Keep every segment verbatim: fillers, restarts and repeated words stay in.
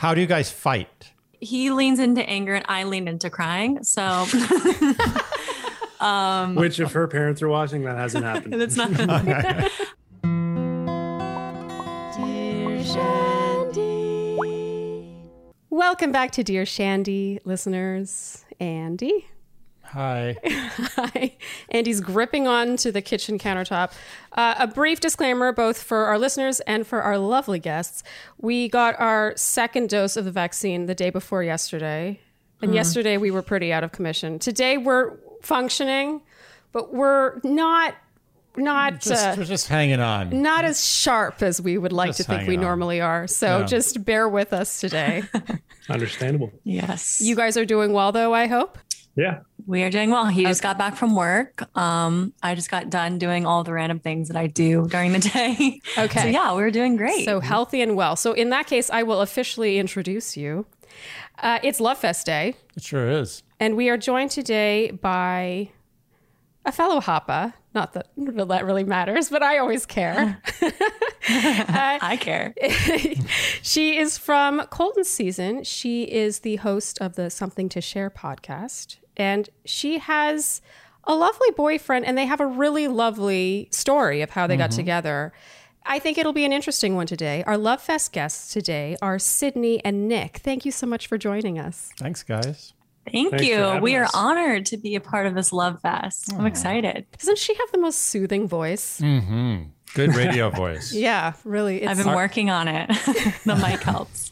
How do you guys fight? He leans into anger and I lean into crying. So, um, which if her parents are watching, that hasn't happened. It's not. Dear Shandy. Welcome back to Dear Shandy, listeners. Andy. Hi. Hi. Andy's gripping on to the kitchen countertop. Uh, a brief disclaimer, both for our listeners and for our lovely guests. We got our second dose of the vaccine the day before yesterday. And mm. yesterday we were pretty out of commission. Today we're functioning, but we're not not just, uh, we're just hanging on. Not as sharp as we would like just to think we on. normally are. So yeah. just bear with us today. Understandable. Yes. You guys are doing well, though, I hope? Yeah. We are doing well. He okay. just got back from work. Um, I just got done doing all the random things that I do during the day. Okay. So yeah, we're doing great. So healthy and well. So in that case, I will officially introduce you. Uh, it's Love Fest Day. It sure is. And we are joined today by a fellow Hapa. Not that that really matters, but I always care. uh, I care. She is from Colton Season. She is the host of the Something to Share podcast. And she has a lovely boyfriend, and they have a really lovely story of how they mm-hmm. got together. I think it'll be an interesting one today. Our Love Fest guests today are Sydney and Nick. Thank you so much for joining us. Thanks, guys. Thank Thanks you. We us. are honored to be a part of this Love Fest. Aww. I'm excited. Doesn't she have the most soothing voice? Mm-hmm. Good radio voice. Yeah, really. It's I've been working on it. The mic helps.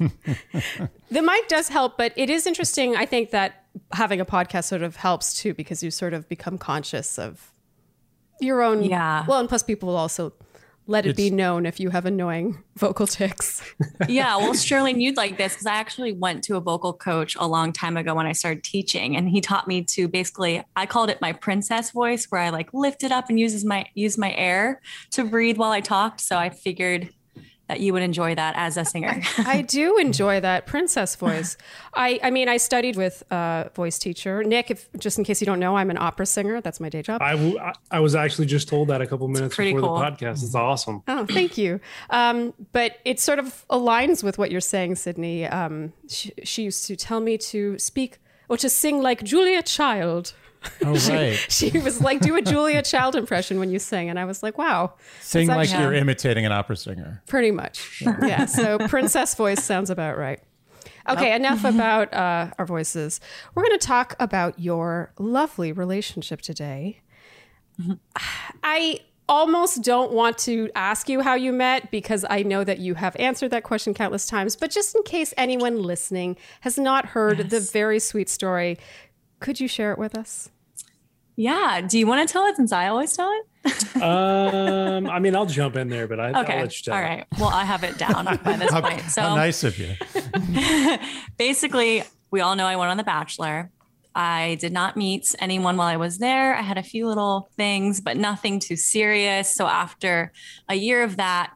The mic does help, but it is interesting. I think that having a podcast sort of helps too, because you sort of become conscious of your own. Yeah. Well, and plus people will also let it it's, be known if you have annoying vocal tics. Yeah. Well, Shirley, you'd like this because I actually went to a vocal coach a long time ago when I started teaching, and he taught me to basically, I called it my princess voice, where I like lift it up and uses my use my air to breathe while I talked. So I figured that you would enjoy that as a singer. I do enjoy that princess voice. I, I mean, I studied with a voice teacher. Nick, if, just in case you don't know, I'm an opera singer. That's my day job. I, w- I was actually just told that a couple minutes before cool. the podcast. It's awesome. Oh, thank you. Um, but it sort of aligns with what you're saying, Sydney. Um, she, she used to tell me to speak or to sing like Julia Child. Oh, right. she, she was like, do a Julia Child impression when you sing. And I was like, wow. Sing like actually, you're imitating an opera singer. Pretty much. Yeah. yeah. So princess voice sounds about right. Okay. Nope. Enough about uh, our voices. We're going to talk about your lovely relationship today. Mm-hmm. I almost don't want to ask you how you met because I know that you have answered that question countless times. But just in case anyone listening has not heard yes. the very sweet story, could you share it with us? Yeah. Do you want to tell it since I always tell it? um, I mean, I'll jump in there, but I, okay. I'll let you tell All right. Well, I have it down by this how, point. So how nice of you. Basically, we all know I went on The Bachelor. I did not meet anyone while I was there. I had a few little things, but nothing too serious. So after a year of that,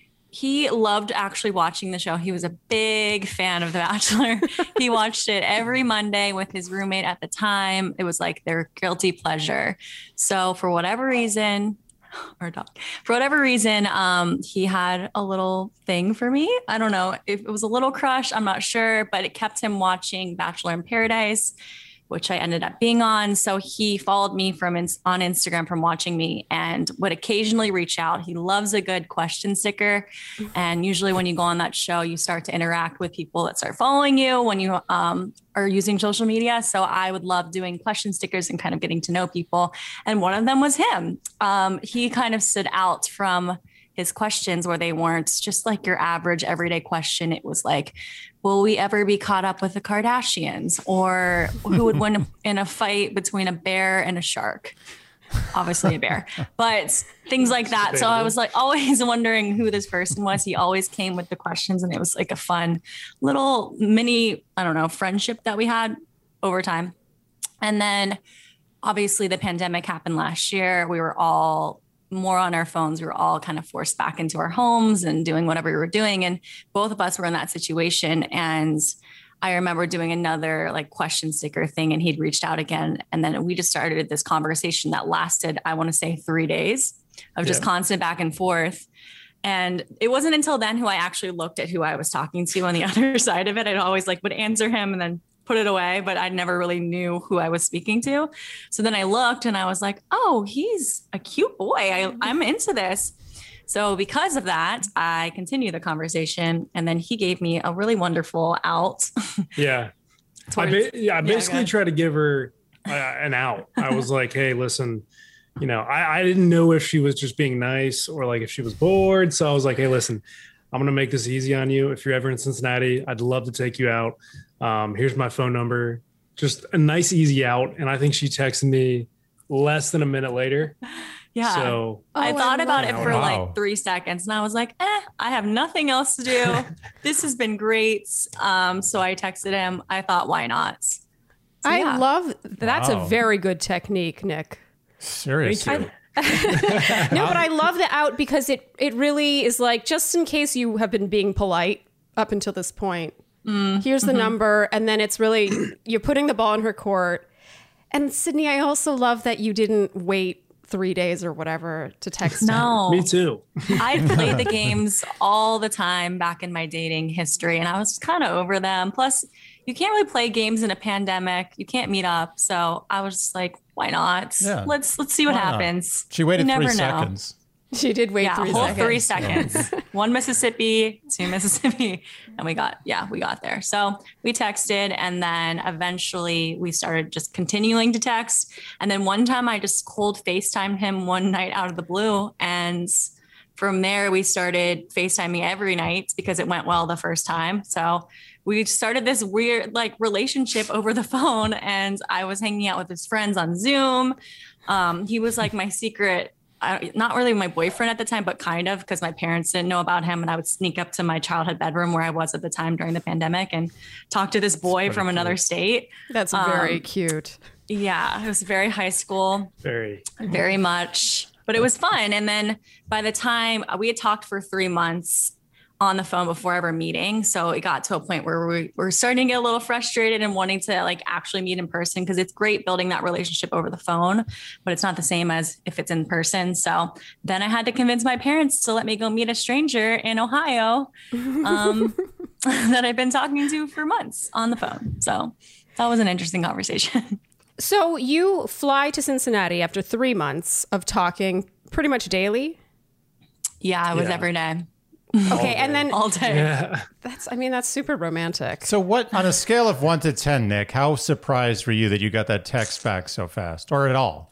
he loved actually watching the show. He was a big fan of The Bachelor. He watched it every Monday with his roommate at the time. It was like their guilty pleasure. So for whatever reason, or dog, for whatever reason, um, he had a little thing for me. I don't know if it was a little crush. I'm not sure, but it kept him watching Bachelor in Paradise, which I ended up being on. So he followed me from in, on Instagram from watching me and would occasionally reach out. He loves a good question sticker. And usually when you go on that show, you start to interact with people that start following you when you um, are using social media. So I would love doing question stickers and kind of getting to know people. And one of them was him. Um, he kind of stood out from his questions where they weren't just like your average everyday question. It was like, will we ever be caught up with the Kardashians? Or who would win in a fight between a bear and a shark? Obviously a bear, but things like that. So I was like always wondering who this person was. He always came with the questions, and it was like a fun little mini, I don't know, friendship that we had over time. And then obviously the pandemic happened last year. We were all more on our phones. We were all kind of forced back into our homes and doing whatever we were doing. And both of us were in that situation. And I remember doing another like question sticker thing, and he'd reached out again. And then we just started this conversation that lasted, I want to say three days of just yeah. constant back and forth. And it wasn't until then who I actually looked at who I was talking to on the other side of it. I'd always like would answer him and then put it away, but I never really knew who I was speaking to. So then I looked and I was like, oh, he's a cute boy. I, I'm into this. So because of that, I continued the conversation, and then he gave me a really wonderful out. Yeah. I, ba- yeah, I basically yeah, tried to give her uh, an out. I was like, hey, listen, you know, I, I didn't know if she was just being nice or like if she was bored. So I was like, hey, listen, I'm going to make this easy on you. If you're ever in Cincinnati, I'd love to take you out. Um, here's my phone number. Just a nice, easy out. And I think she texted me less than a minute later. Yeah. So I oh, thought I about it that. for Wow. like three seconds and I was like, eh, I have nothing else to do. This has been great. Um, so I texted him. I thought, why not? So, I yeah. love that's Wow. a very good technique, Nick. Seriously. No, but I love the out because it it really is like, just in case you have been being polite up until this point, Mm, here's the mm-hmm. number. And then it's really, you're putting the ball in her court. And Sydney, I also love that you didn't wait three days or whatever to text him. No. me too. I played the games all the time back in my dating history, and I was kind of over them. Plus, you can't really play games in a pandemic. You can't meet up. So I was just like, why not? Yeah. Let's let's see what Why not? happens. She waited You three never know. seconds. She did wait Yeah, three a whole seconds. three seconds. One Mississippi, two Mississippi, and we got yeah, we got there. So we texted, and then eventually we started just continuing to text. And then one time I just cold FaceTimed him one night out of the blue, and from there we started FaceTiming every night because it went well the first time. So we started this weird like relationship over the phone, and I was hanging out with his friends on Zoom. Um, he was like my secret. I, not really my boyfriend at the time, but kind of, because my parents didn't know about him, and I would sneak up to my childhood bedroom where I was at the time during the pandemic and talk to this boy from another state. That's very Um, cute. Yeah, it was very high school, Very. very much, but it was fun. And then by the time we had talked for three months on the phone before ever meeting. So it got to a point where we were starting to get a little frustrated and wanting to like actually meet in person, because it's great building that relationship over the phone, but it's not the same as if it's in person. So then I had to convince my parents to let me go meet a stranger in Ohio um, that I've been talking to for months on the phone. So that was an interesting conversation. So you fly to Cincinnati after three months of talking pretty much daily? Yeah, it was Yeah. every day. Okay, and then All day. Yeah. that's, I mean, that's super romantic. So what, on a scale of one to ten, Nick, how surprised were you that you got that text back so fast, or at all?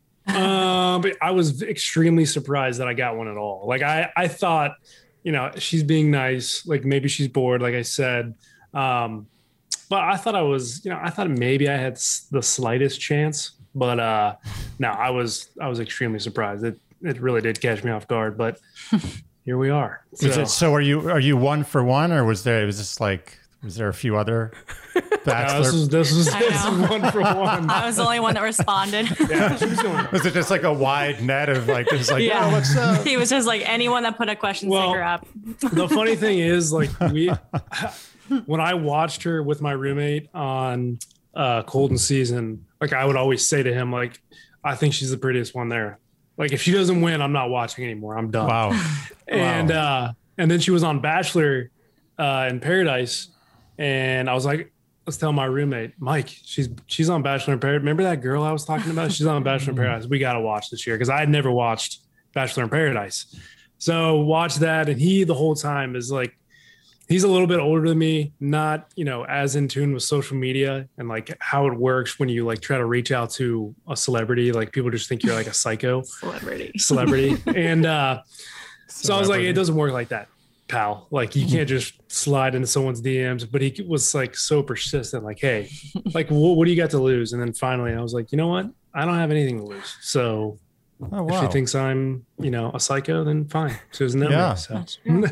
Um, but I was extremely surprised that I got one at all. Like I, I thought, you know, she's being nice. Like maybe she's bored, like I said. Um, but I thought I was, you know, I thought maybe I had s- the slightest chance. But uh, no, I was, I was extremely surprised. It, it really did catch me off guard. But here we are. Is So- it, so are you are you one for one, or was there was this like was there a few other No, bachelor? this was this was, I this was know. one for one. I was the only one that responded. Yeah, she was going. was it just like a wide net of like just like Yeah. oh what's up? He was just like anyone that put a question Well, sticker up. The funny thing is, like we, when I watched her with my roommate on uh, Colton season, like I would always say to him, like, I think she's the prettiest one there. Like if she doesn't win, I'm not watching anymore. I'm done. Wow. And Wow. uh, and then she was on Bachelor uh, in Paradise, and I was like, let's tell my roommate Mike, she's she's on Bachelor in Paradise. Remember that girl I was talking about? She's on Bachelor in Paradise. We got to watch this year, because I had never watched Bachelor in Paradise. So watch that, and he the whole time is like, he's a little bit older than me, not you know as in tune with social media and like how it works when you like try to reach out to a celebrity. Like people just think you're like a psycho Celebrity. celebrity, and uh, so I was like, it doesn't work like that, pal. Like you can't just slide into someone's D Ms. But he was like so persistent, like, hey, like what, what do you got to lose? And then finally, I was like, you know what? I don't have anything to lose. So Oh, if wow. she thinks I'm, you know, a psycho, then fine. So there's no Yeah. so.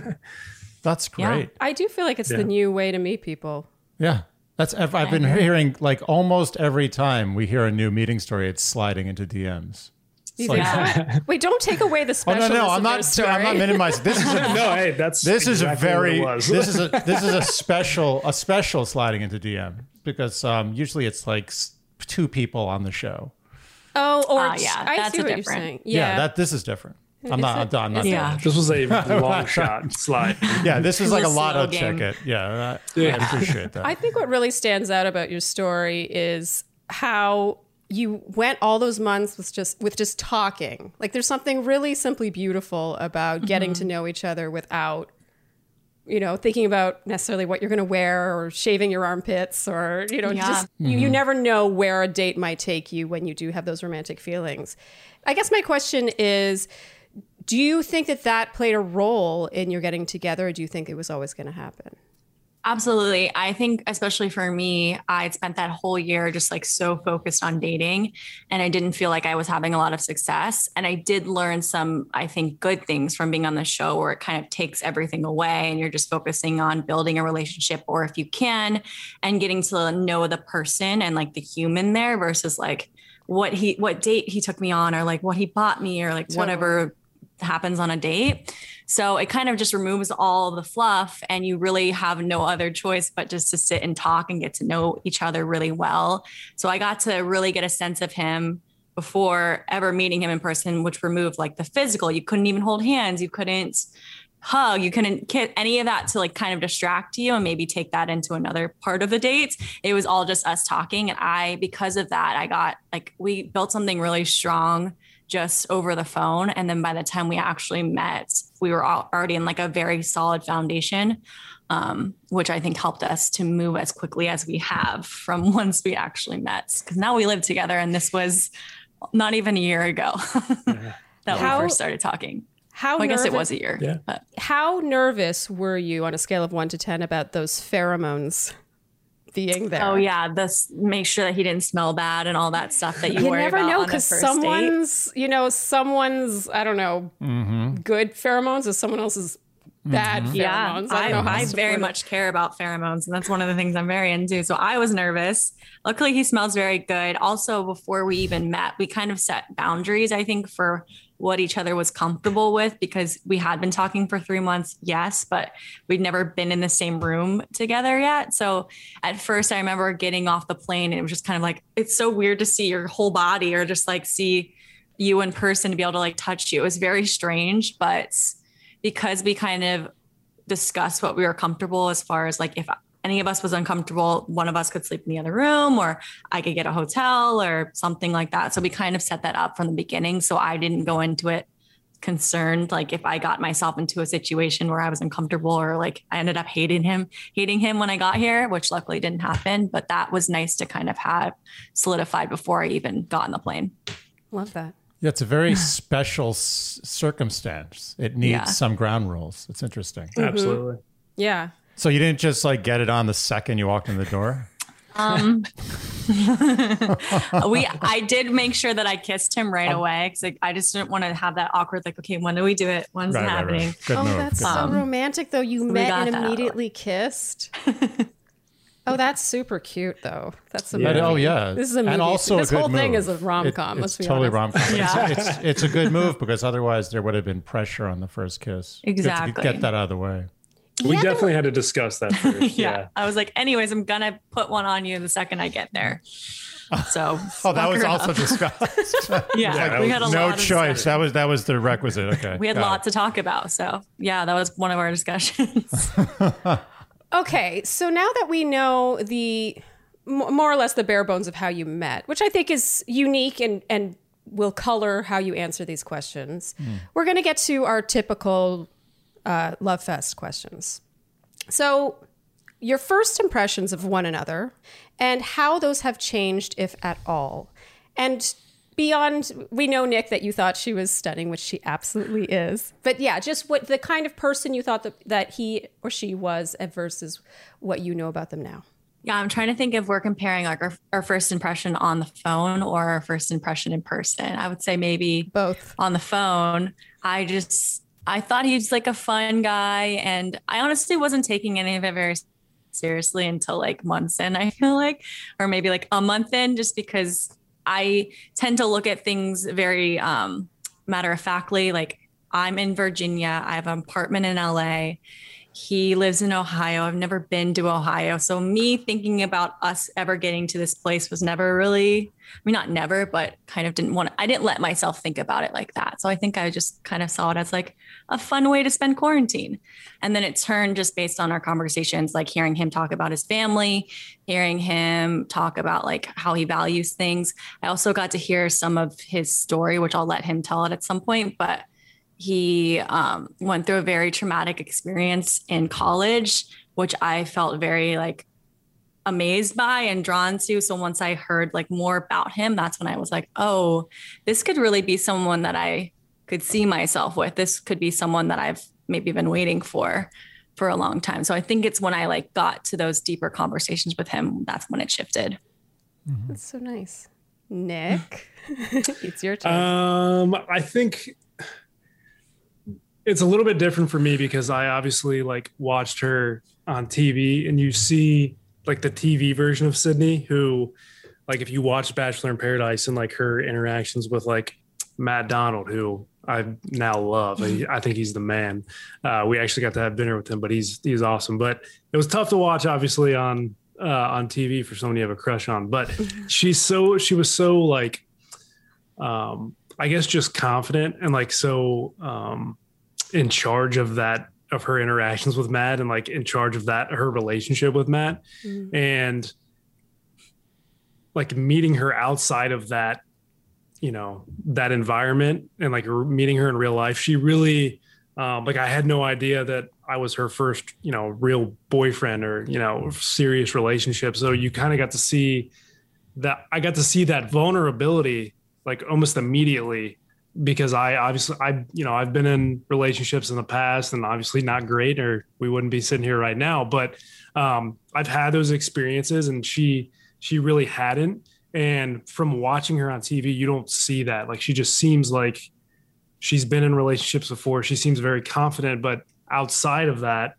That's Yeah. great. I do feel like it's Yeah. the new way to meet people. Yeah. That's I've, I've been hearing like almost every time we hear a new meeting story, it's sliding into D Ms. It's You like, think so? Wait, don't take away the oh no, specialness no, I'm of their not. story. I'm not minimizing. This is a, No, hey, that's this is a exactly what very it was. this is a this is a special a special sliding into D M, because um, usually it's like s- two people on the show. Oh, or Ah, yeah, I that's see a what you're different- saying. Yeah, Yeah, that this is different. I'm not, I'm not, I'm not Yeah. This was a long shot slide. Yeah, this is like a It was a lotto slow game. ticket. Yeah, I, Yeah. I appreciate that. I think what really stands out about your story is how you went all those months with just with just talking. Like there's something really simply beautiful about getting to know each other without, you know, thinking about necessarily what you're going to wear or shaving your armpits or, you know, Yeah. just you, you never know where a date might take you when you do have those romantic feelings. I guess my question is, do you think that that played a role in your getting together, or do you think it was always going to happen? Absolutely. I think, especially for me, I'd spent that whole year just like so focused on dating, and I didn't feel like I was having a lot of success. And I did learn some, I think, good things from being on the show where it kind of takes everything away and you're just focusing on building a relationship, or if you can, and getting to know the person and like the human there versus like what he, what date he took me on, or like what he bought me, or like Totally. whatever happens on a date. So it kind of just removes all the fluff, and you really have no other choice but just to sit and talk and get to know each other really well. So I got to really get a sense of him before ever meeting him in person, which removed like the physical. You couldn't even hold hands. You couldn't hug. You couldn't get any of that to like kind of distract you and maybe take that into another part of the date. It was all just us talking. And I, because of that, I got like, we built something really strong just over the phone. And then by the time we actually met, we were all already in like a very solid foundation, um, which I think helped us to move as quickly as we have from once we actually met. Because now we live together, and this was not even a year ago that How- we first started talking. How Well, I guess it nervous- was a year. Yeah. But How nervous were you on a scale of one to ten about those pheromones being there? oh yeah, this make sure that he didn't smell bad and all that stuff that you, You worry never about know, on a because first date. someone's, you know, someone's, I don't know, good pheromones is someone else's bad pheromones. Yeah, I don't I, know how I to very put it. much care about pheromones, and that's one of the things I'm very into. So I was nervous. Luckily, he smells very good. Also, before we even met, we kind of set boundaries, I think, for what each other was comfortable with, because we had been talking for three months, yes, but we'd never been in the same room together yet. So at first, I remember getting off the plane, and it was just kind of like, it's so weird to see your whole body, or just like see you in person, to be able to like touch you. It was very strange, but because we kind of discussed what we were comfortable, as far as like if any of us was uncomfortable, one of us could sleep in the other room, or I could get a hotel or something like that. So we kind of set that up from the beginning. So I didn't go into it concerned, like if I got myself into a situation where I was uncomfortable, or like I ended up hating him, hating him when I got here, which luckily didn't happen. But that was nice to kind of have solidified before I even got on the plane. Love that. Yeah, it's a very special s- circumstance. It needs Yeah. some ground rules. It's interesting. Absolutely. Yeah. So you didn't just like get it on the second you walked in the door? Um, we, I did make sure that I kissed him right away, because like, I just didn't want to have that awkward, like, okay, when do we do it? When's it happening? Good Oh, move. that's Good so move. romantic, though. You we met got and that out. immediately kissed. Oh, that's super cute, though. That's Yeah. But, amazing. oh yeah, This is a movie. and also This a good whole thing move. is a rom-com, It- let's it's be totally honest. rom com. Yeah. It's, it's it's a good move, because otherwise there would have been pressure on the first kiss. Good to Exactly. get that out of the way. We Yeah. definitely had to discuss that first. Yeah. yeah. I was like, anyways, I'm going to put one on you the second I get there. So, Oh, that was sucker also up. discussed. yeah, Yeah, we had a no lot of choice. discussion. That was that was the requisite. Okay, We had a got lot it. to talk about. So, yeah, that was one of our discussions. Okay, so now that we know the m- more or less the bare bones of how you met, which I think is unique and and will color how you answer these questions, we're going to get to our typical uh, Love Fest questions. So, your first impressions of one another and how those have changed, if at all. And beyond, we know, Nick, that you thought she was stunning, which she absolutely is. But yeah, just what the kind of person you thought that, that he or she was versus what you know about them now. Yeah, I'm trying to think if we're comparing like our, our first impression on the phone or our first impression in person. I would say maybe Both. on the phone. I just, I thought he was like a fun guy. And I honestly wasn't taking any of it very seriously until like months in, I feel like, or maybe like a month in, just because I tend to look at things very um, matter of factly. Like I'm in Virginia, I have an apartment in L A. He lives in Ohio. I've never been to Ohio. So me thinking about us ever getting to this place was never really, I mean, not never, but kind of didn't want to, I didn't let myself think about it like that. So I think I just kind of saw it as like a fun way to spend quarantine. And then it turned just based on our conversations, like hearing him talk about his family, hearing him talk about like how he values things. I also got to hear some of his story, which I'll let him tell it at some point, but he um, went through a very traumatic experience in college, which I felt very like amazed by and drawn to. So once I heard like more about him, that's when I was like, oh, this could really be someone that I could see myself with. This could be someone that I've maybe been waiting for for a long time. So I think it's when I like got to those deeper conversations with him, that's when it shifted. That's so nice. Nick, it's your turn. Um, I think it's a little bit different for me because I obviously like watched her on T V, and you see like the T V version of Sydney, who like if you watch Bachelor in Paradise and like her interactions with like Matt Donald, who I now love. I, I think he's the man. Uh, we actually got to have dinner with him, but he's he's awesome. But it was tough to watch, obviously, on uh, on T V for someone you have a crush on. But she's so she was so like, um, I guess just confident and like so um, in charge of that of her interactions with Matt and like in charge of that her relationship with Matt, mm-hmm. and like meeting her outside of that, you know, that environment and like meeting her in real life. She really, um, like I had no idea that I was her first, you know, real boyfriend or, you know, serious relationship. So you kind of got to see that. I got to see that vulnerability like almost immediately because I obviously, I, you know, I've been in relationships in the past and obviously not great or we wouldn't be sitting here right now, but um, I've had those experiences and she, she really hadn't. And from watching her on T V, you don't see that. Like, she just seems like she's been in relationships before. She seems very confident, but outside of that,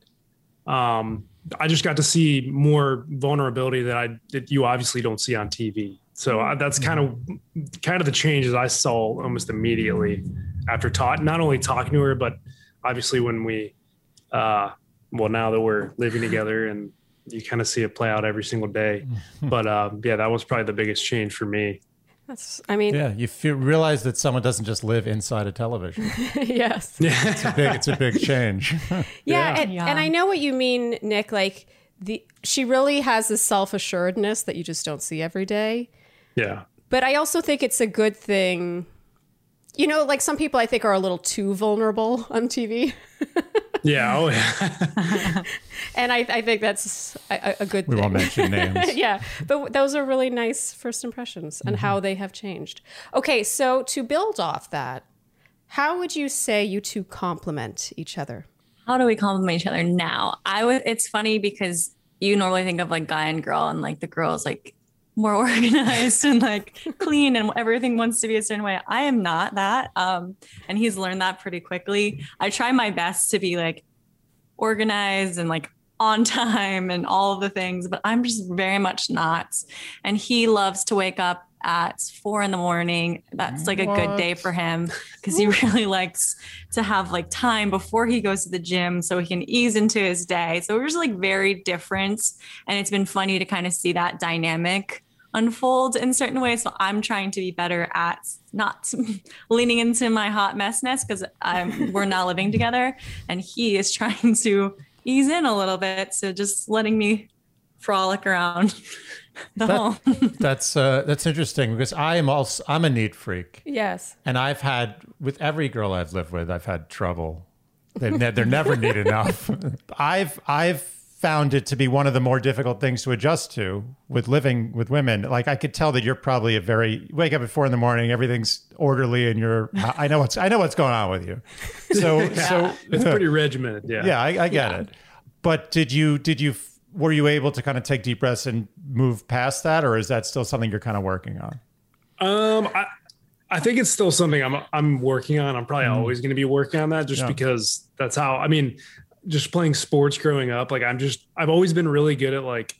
um, I just got to see more vulnerability that I, that you obviously don't see on T V. So I, that's kind of, kind of the changes I saw almost immediately after talk, not only talking to her, but obviously when we, uh, well, now that we're living together and you kind of see it play out every single day. But um, yeah, that was probably the biggest change for me. That's, I mean, yeah, you feel, realize that someone doesn't just live inside a television. Yes. Yeah. It's a big, it's a big change. yeah. Yeah. And, yeah. and I know what you mean, Nick, like the, she really has this self-assuredness that you just don't see every day. Yeah. But I also think it's a good thing. You know, like some people I think are a little too vulnerable on T V. Yeah. Oh, yeah. And I, I think that's a, a good we thing. We won't mention names. Yeah. But those are really nice first impressions and mm-hmm. how they have changed. Okay. So to build off that, how would you say you two complement each other? How do we complement each other now? I would, it's funny because you normally think of like guy and girl and like the girl's like more organized and like clean and everything wants to be a certain way. I am not that. Um, and he's learned that pretty quickly. I try my best to be like organized and like on time and all of the things, but I'm just very much not. And he loves to wake up at four in the morning. That's like a what? good day for him because he really likes to have like time before he goes to the gym so he can ease into his day. So we're just like very different. And it's been funny to kind of see that dynamic unfold in certain ways. So I'm trying to be better at not leaning into my hot messness because I'm we're not living together. And he is trying to ease in a little bit. So just letting me frolic around the that, home. that's uh, that's interesting because I am also I'm a neat freak. Yes, and I've had with every girl I've lived with, I've had trouble. They're, ne- they're never neat enough. I've I've found it to be one of the more difficult things to adjust to with living with women. Like I could tell that you're probably a very you wake up at four in the morning, everything's orderly, and you're I know what's I know what's going on with you. So yeah. so it's pretty regimented. Yeah, yeah, I, I get yeah. it. But did you did you? Were you able to kind of take deep breaths and move past that, or is that still something you're kind of working on? Um, I, I think it's still something I'm I'm working on. I'm probably mm. always going to be working on that, just yeah. because that's how. I mean, just playing sports growing up, like I'm just I've always been really good at like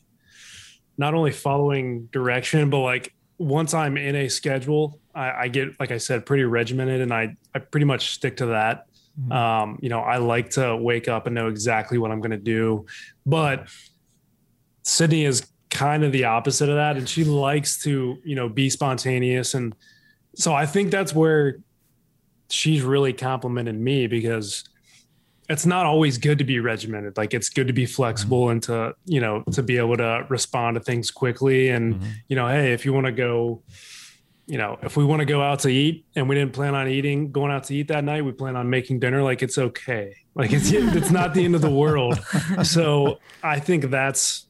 not only following direction, but like once I'm in a schedule, I, I get like I said, pretty regimented, and I I pretty much stick to that. Um, you know, I like to wake up and know exactly what I'm going to do, but Sydney is kind of the opposite of that. And she likes to, you know, be spontaneous. And so I think that's where she's really complimented me, because it's not always good to be regimented. Like, it's good to be flexible mm-hmm. and to, you know, to be able to respond to things quickly. And, mm-hmm. you know, hey, if you want to go, you know, if we want to go out to eat and we didn't plan on eating, going out to eat that night, we plan on making dinner. Like, it's okay. Like, it's, it's not the end of the world. So I think that's,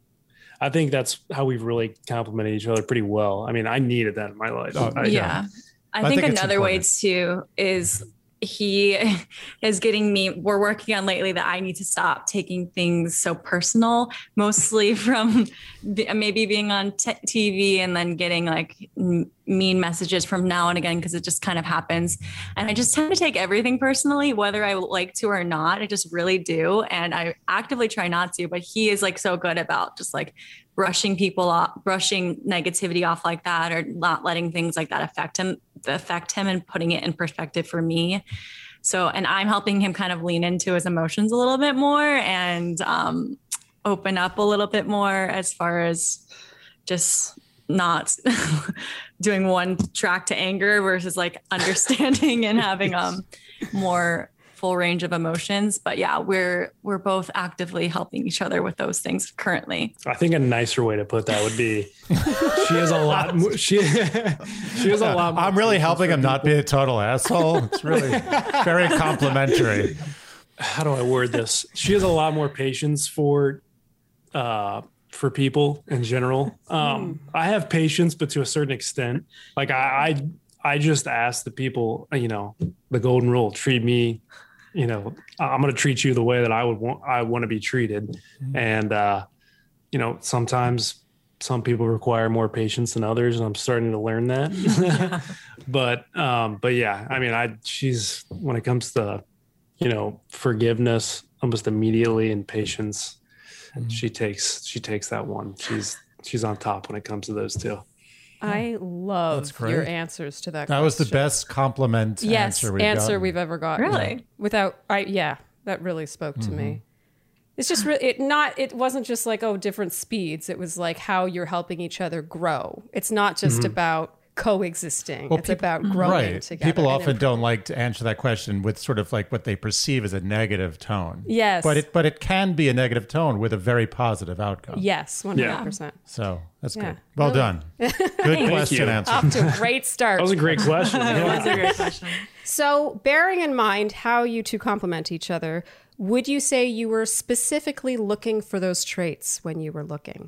I think that's how we've really complimented each other pretty well. I mean, I needed that in my life. Oh, I, yeah. I, I think, think another way too is he is getting me, we're working on lately that I need to stop taking things so personal, mostly from maybe being on t- T V and then getting like m- mean messages from now and again, because it just kind of happens. And I just tend to take everything personally, whether I like to or not. I just really do. And I actively try not to, but he is like so good about just like brushing people off, brushing negativity off like that, or not letting things like that affect him, affect him and putting it in perspective for me. So, and I'm helping him kind of lean into his emotions a little bit more and um, open up a little bit more as far as just not doing one track to anger versus like understanding and having um more full range of emotions. But yeah, we're we're both actively helping each other with those things currently. I think a nicer way to put that would be she has a lot more, she she has a lot more. I'm really helping him people. Not be a total asshole. It's really very complimentary. How do I word this? She has a lot more patience for uh for people in general. Um, I have patience, but to a certain extent. Like I, I, I just ask the people, you know, the golden rule: treat me, you know, I'm going to treat you the way that I would want. I want to be treated, mm-hmm. and uh, you know, sometimes some people require more patience than others, and I'm starting to learn that. but, um, but yeah, I mean, I she's when it comes to, you know, forgiveness, almost immediately, and patience. Mm-hmm. She takes she takes that one. She's she's on top when it comes to those two. I love your answers to that. That question. was the best compliment yes, answer we've answer gotten. we've ever gotten. Really? Without I yeah, that really spoke to mm-hmm. me. It's just really it not it wasn't just like, oh, different speeds. It was like how you're helping each other grow. It's not just mm-hmm. about coexisting. Well, it's people, about growing right. together. People often don't like to answer that question with sort of like what they perceive as a negative tone. Yes. But it but it can be a negative tone with a very positive outcome. Yes, one hundred percent. So that's yeah. good. Well really. Done. Good question answer. Off to a great start. That was a great question. That was a great question. So bearing in mind how you two complement each other, would you say you were specifically looking for those traits when you were looking?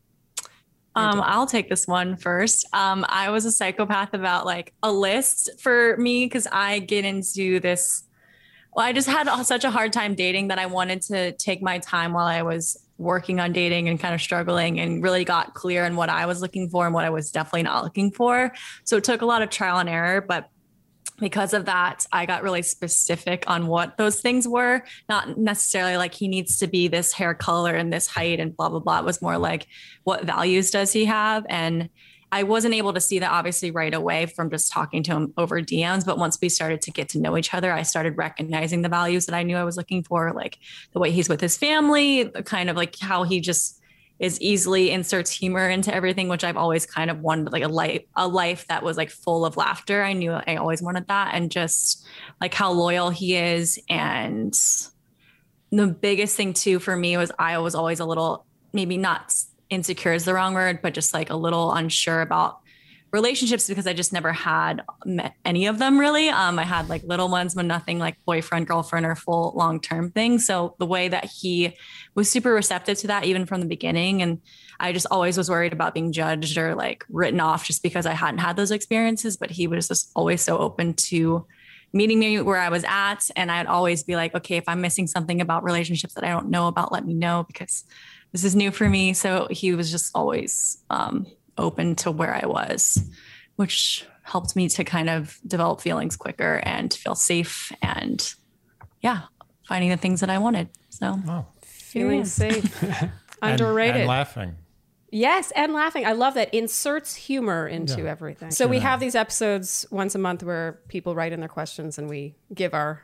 Um, I'll take this one first. Um, I was a psychopath about like a list for me because I get into this. Well, I just had such a hard time dating that I wanted to take my time while I was working on dating and kind of struggling, and really got clear on what I was looking for and what I was definitely not looking for. So it took a lot of trial and error, but because of that, I got really specific on what those things were. Not necessarily like he needs to be this hair color and this height and blah, blah, blah. It was more like, what values does he have? And I wasn't able to see that obviously right away from just talking to him over D Ms. But once we started to get to know each other, I started recognizing the values that I knew I was looking for, like the way he's with his family, the kind of like how he just is easily inserts humor into everything, which I've always kind of wanted, like a life, a life that was like full of laughter. I knew I always wanted that. And just like how loyal he is. And the biggest thing too, for me was I was always a little, maybe not insecure is the wrong word, but just like a little unsure about relationships because I just never had met any of them really. Um, I had like little ones, but nothing like boyfriend, girlfriend, or full long-term thing. So the way that he was super receptive to that, even from the beginning. And I just always was worried about being judged or like written off just because I hadn't had those experiences, but he was just always so open to meeting me where I was at. And I'd always be like, okay, if I'm missing something about relationships that I don't know about, let me know because this is new for me. So he was just always, um, open to where I was, which helped me to kind of develop feelings quicker and feel safe and yeah, finding the things that I wanted. So oh. feeling safe, underrated, and, and laughing. Yes. And laughing. I love that. Inserts humor into yeah. everything. So yeah. we have these episodes once a month where people write in their questions and we give our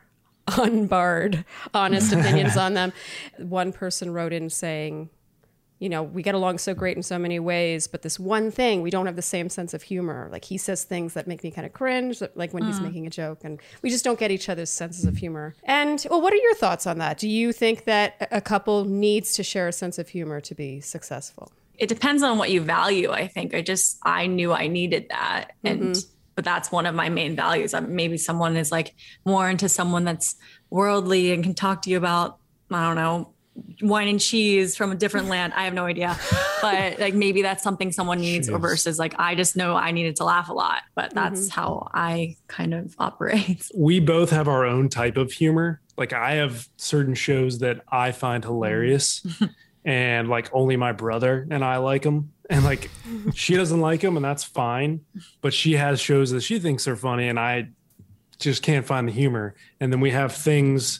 unbarred, honest opinions on them. One person wrote in saying, you know, we get along so great in so many ways, but this one thing, we don't have the same sense of humor. Like he says things that make me kind of cringe, like when mm. he's making a joke, and we just don't get each other's senses of humor. And well, what are your thoughts on that? Do you think that a couple needs to share a sense of humor to be successful? It depends on what you value. I think I just, I knew I needed that. And, mm-hmm. but that's one of my main values. Maybe someone is like more into someone that's worldly and can talk to you about, I don't know, wine and cheese from a different land. I have no idea, but like maybe that's something someone needs. Jeez. Or versus like, I just know I needed to laugh a lot, but that's mm-hmm. how I kind of operate. We both have our own type of humor. Like I have certain shows that I find hilarious and like only my brother and I like them. And like, she doesn't like them and that's fine, but she has shows that she thinks are funny and I just can't find the humor. And then we have things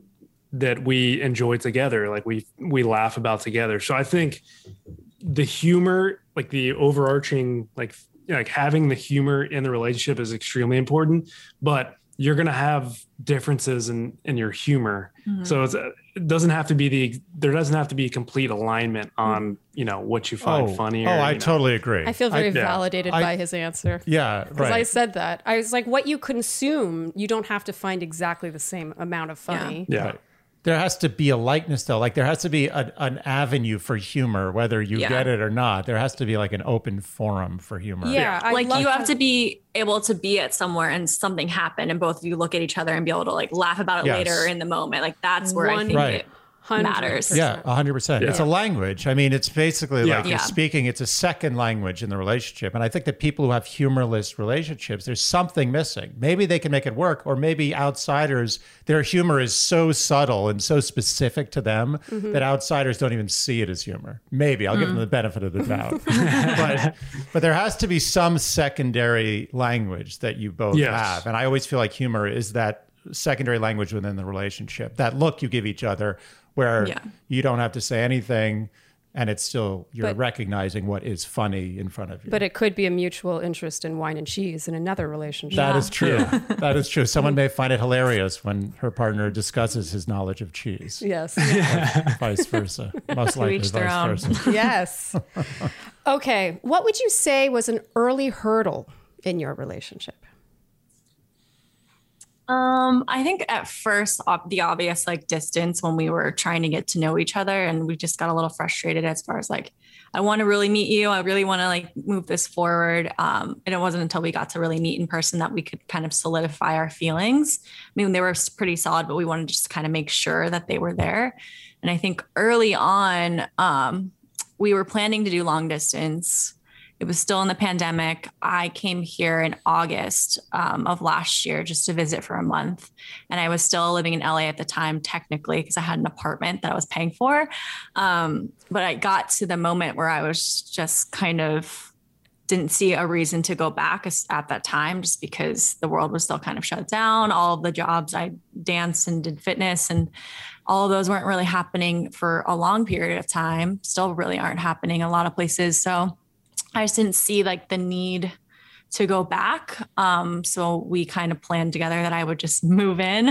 that we enjoy together, like we we laugh about together. So I think the humor, like the overarching, like like having the humor in the relationship is extremely important, but you're going to have differences in in your humor. Mm-hmm. So it's, it doesn't have to be the there doesn't have to be complete alignment on, you know, what you find oh, funny. Oh, or, I know. totally agree. I feel very I, validated yeah. by I, his answer. Yeah, right. Because I said that. I was like, what you consume, you don't have to find exactly the same amount of funny. Yeah. yeah. Right. There has to be a likeness, though. Like there has to be a, an avenue for humor, whether you yeah. get it or not. There has to be like an open forum for humor. Yeah, I like you have to be able to be at somewhere and something happened, and both of you look at each other and be able to like laugh about it yes. later in the moment. Like that's where One, I think right. it matters. Yeah, a hundred percent. It's a language. I mean, it's basically yeah. like yeah. you're speaking. It's a second language in the relationship. And I think that people who have humorless relationships, there's something missing. Maybe they can make it work, or maybe outsiders, their humor is so subtle and so specific to them mm-hmm. that outsiders don't even see it as humor. Maybe I'll mm. give them the benefit of the doubt. but but there has to be some secondary language that you both yes. have. And I always feel like humor is that secondary language within the relationship. That look you give each other, where yeah. you don't have to say anything and it's still, you're but, recognizing what is funny in front of you. But it could be a mutual interest in wine and cheese in another relationship. That yeah. is true. Yeah. That is true. Someone may find it hilarious when her partner discusses his knowledge of cheese. Yes. Vice versa. Most likely vice versa. Yes. Okay. What would you say was an early hurdle in your relationship? Um, I think at first op- the obvious like distance when we were trying to get to know each other, and we just got a little frustrated as far as like, I want to really meet you. I really want to like move this forward. Um, and it wasn't until we got to really meet in person that we could kind of solidify our feelings. I mean, they were pretty solid, but we wanted to just kind of make sure that they were there. And I think early on, um, we were planning to do long distance. It was still in the pandemic. I came here in August um, of last year just to visit for a month. And I was still living in L A at the time, technically, because I had an apartment that I was paying for. Um, but I got to the moment where I was just kind of didn't see a reason to go back at that time, just because the world was still kind of shut down. All of the jobs, I danced and did fitness, and all of those weren't really happening for a long period of time. Still really aren't happening in a lot of places. So I just didn't see like the need to go back. Um, so we kind of planned together that I would just move in,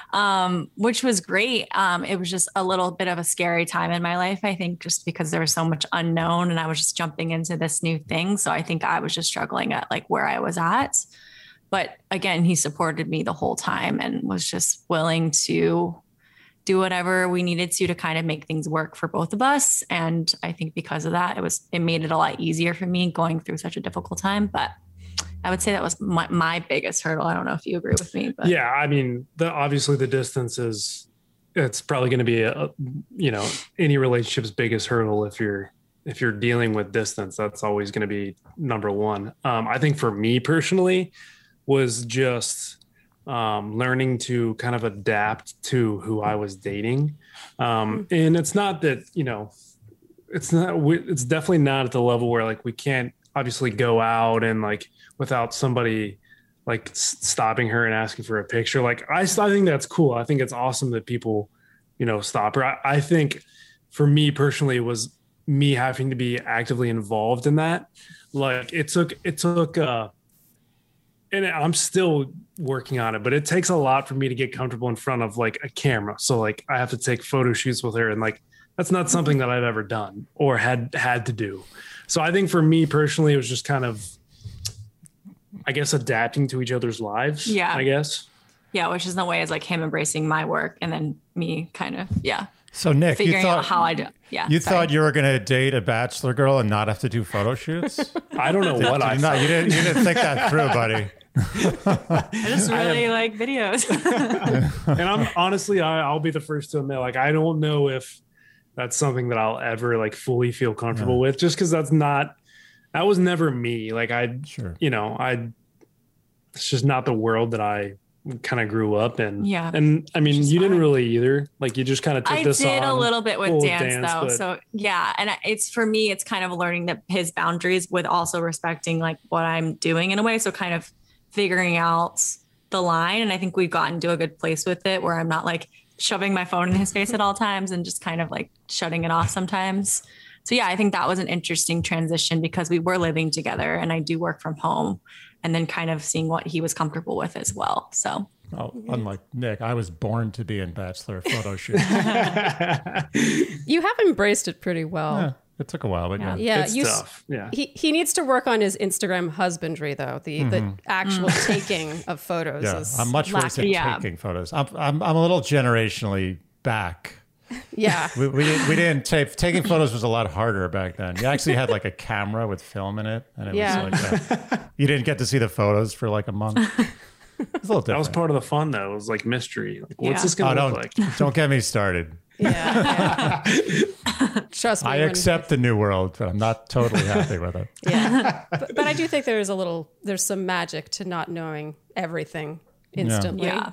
um, which was great. Um, it was just a little bit of a scary time in my life, I think, just because there was so much unknown and I was just jumping into this new thing. So I think I was just struggling at like where I was at. But again, he supported me the whole time and was just willing to do whatever we needed to to kind of make things work for both of us. And I think because of that, it was it made it a lot easier for me going through such a difficult time. But I would say that was my, my biggest hurdle. I don't know if you agree with me, but yeah, I mean, the, obviously the distance is, it's probably going to be a, you know, any relationship's biggest hurdle. If you're, if you're dealing with distance, that's always going to be number one. Um, I think for me personally was just, um, learning to kind of adapt to who I was dating. Um, and it's not that, you know, it's not, it's definitely not at the level where like, we can't obviously go out and like, without somebody like stopping her and asking for a picture. Like I, I think that's cool. I think it's awesome that people, you know, stop her. I, I think for me personally, it was me having to be actively involved in that. Like it took, it took, uh, and I'm still working on it, but it takes a lot for me to get comfortable in front of like a camera. So like I have to take photo shoots with her, and like that's not something that I've ever done or had had to do. So I think for me personally, it was just kind of, I guess, adapting to each other's lives. Yeah. I guess. Yeah, which is in a way is like him embracing my work and then me kind of, yeah. So Nick, figuring you thought, out how I do. Yeah. You sorry. thought you were going to date a bachelor girl and not have to do photo shoots? I don't know what I you, not, you didn't. You didn't think that through, buddy. I just really like videos. And I'm honestly, I, I'll be the first to admit, like, I don't know if that's something that I'll ever like fully feel comfortable Yeah. with, just because that's not, that was never me. Like I, Sure. you know, I, it's just not the world that I kind of grew up in. Yeah. And I mean, Which is you didn't fine. really either. Like you just kind of took I this did on. a little bit with full dance, dance, though. but- So yeah. And I- it's for me, it's kind of learning that his boundaries with also respecting like what I'm doing in a way. So kind of figuring out the line. And I think we've gotten to a good place with it where I'm not like shoving my phone in his face at all times and just kind of like shutting it off sometimes. So yeah, I think that was an interesting transition because we were living together and I do work from home and then kind of seeing what he was comfortable with as well. So Oh, unlike Nick, I was born to be in bachelor photo shoots. You have embraced it pretty well. Yeah, it took a while, but yeah. Yeah, it's you. s- tough. Yeah. He he needs to work on his Instagram husbandry though. The the actual taking of photos. Yeah, is I'm much worse at lacking. Yeah. taking photos. I'm, I'm I'm a little generationally back. Yeah. We we didn't, we didn't take taking photos was a lot harder back then. You actually had like a camera with film in it, and it Yeah. was like uh, you didn't get to see the photos for like a month. It's a little That was different. part of the fun though. It was like mystery. Like, what's Yeah. this Oh, going to don't look like? don't get me started. Yeah. yeah. Trust me. I when- accept the new world, but I'm not totally happy with it. Yeah. but, but I do think there is a little. There's some magic to not knowing everything instantly. yeah,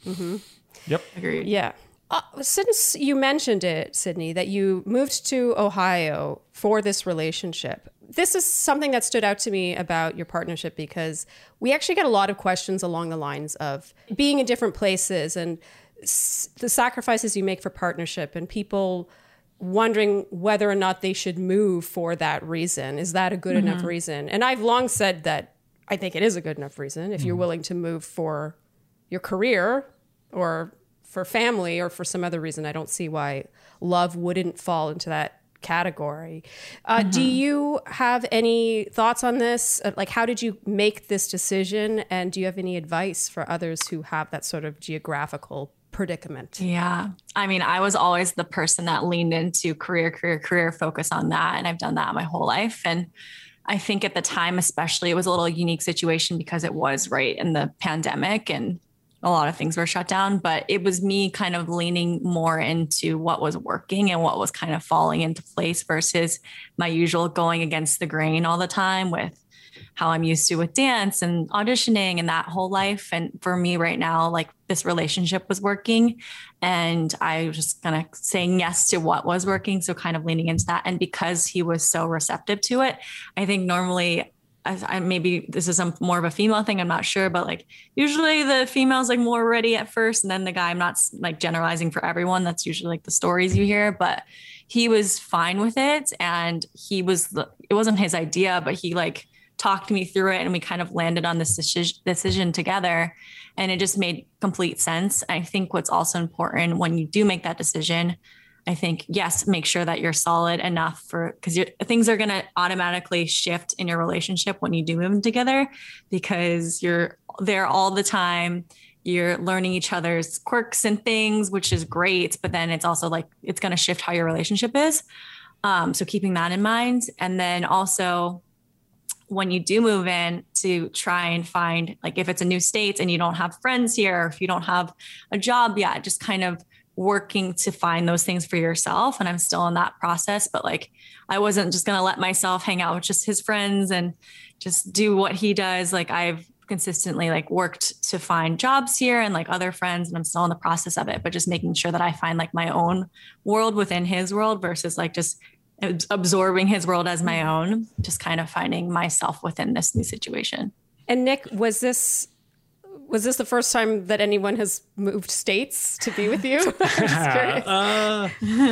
Yep. agreed. Yeah. Uh, since you mentioned it, Sydney, that you moved to Ohio for this relationship, this is something that stood out to me about your partnership because we actually get a lot of questions along the lines of being in different places and s- the sacrifices you make for partnership and people wondering whether or not they should move for that reason. Is that a good enough reason? And I've long said that I think it is a good enough reason if you're willing to move for your career or for family or for some other reason. I don't see why love wouldn't fall into that category. Uh, Do you have any thoughts on this? Uh, Like, how did you make this decision? And do you have any advice for others who have that sort of geographical predicament? Yeah. I mean, I was always the person that leaned into career, career, career, focus on that. And I've done that my whole life. And I think at the time, especially, it was a little unique situation because it was right in the pandemic and a lot of things were shut down, but it was me kind of leaning more into what was working and what was kind of falling into place versus my usual going against the grain all the time with how I'm used to with dance and auditioning and that whole life. And for me right now, like this relationship was working and I was just kind of saying yes to what was working. So kind of leaning into that. And because he was so receptive to it, I think normally I, I maybe this is some more of a female thing. I'm not sure, but like usually the female's like more ready at first. And then the guy, I'm not like generalizing for everyone. That's usually like the stories you hear, but he was fine with it. And he was, it wasn't his idea, but he like talked me through it and we kind of landed on this decision, decision together. And it just made complete sense. I think what's also important when you do make that decision, I think, yes, make sure that you're solid enough for, because things are going to automatically shift in your relationship when you do move together because you're there all the time. You're learning each other's quirks and things, which is great. But then it's also like, it's going to shift how your relationship is. Um, so keeping that in mind. And then also when you do move in to try and find, like if it's a new state and you don't have friends here, or if you don't have a job yet, just kind of working to find those things for yourself. And I'm still in that process, but like, I wasn't just going to let myself hang out with just his friends and just do what he does. Like I've consistently like worked to find jobs here and like other friends, and I'm still in the process of it, but just making sure that I find like my own world within his world versus like just absorbing his world as my own, just kind of finding myself within this new situation. And Nick, was this was this the first time that anyone has moved states to be with you? I'm just curious. Uh,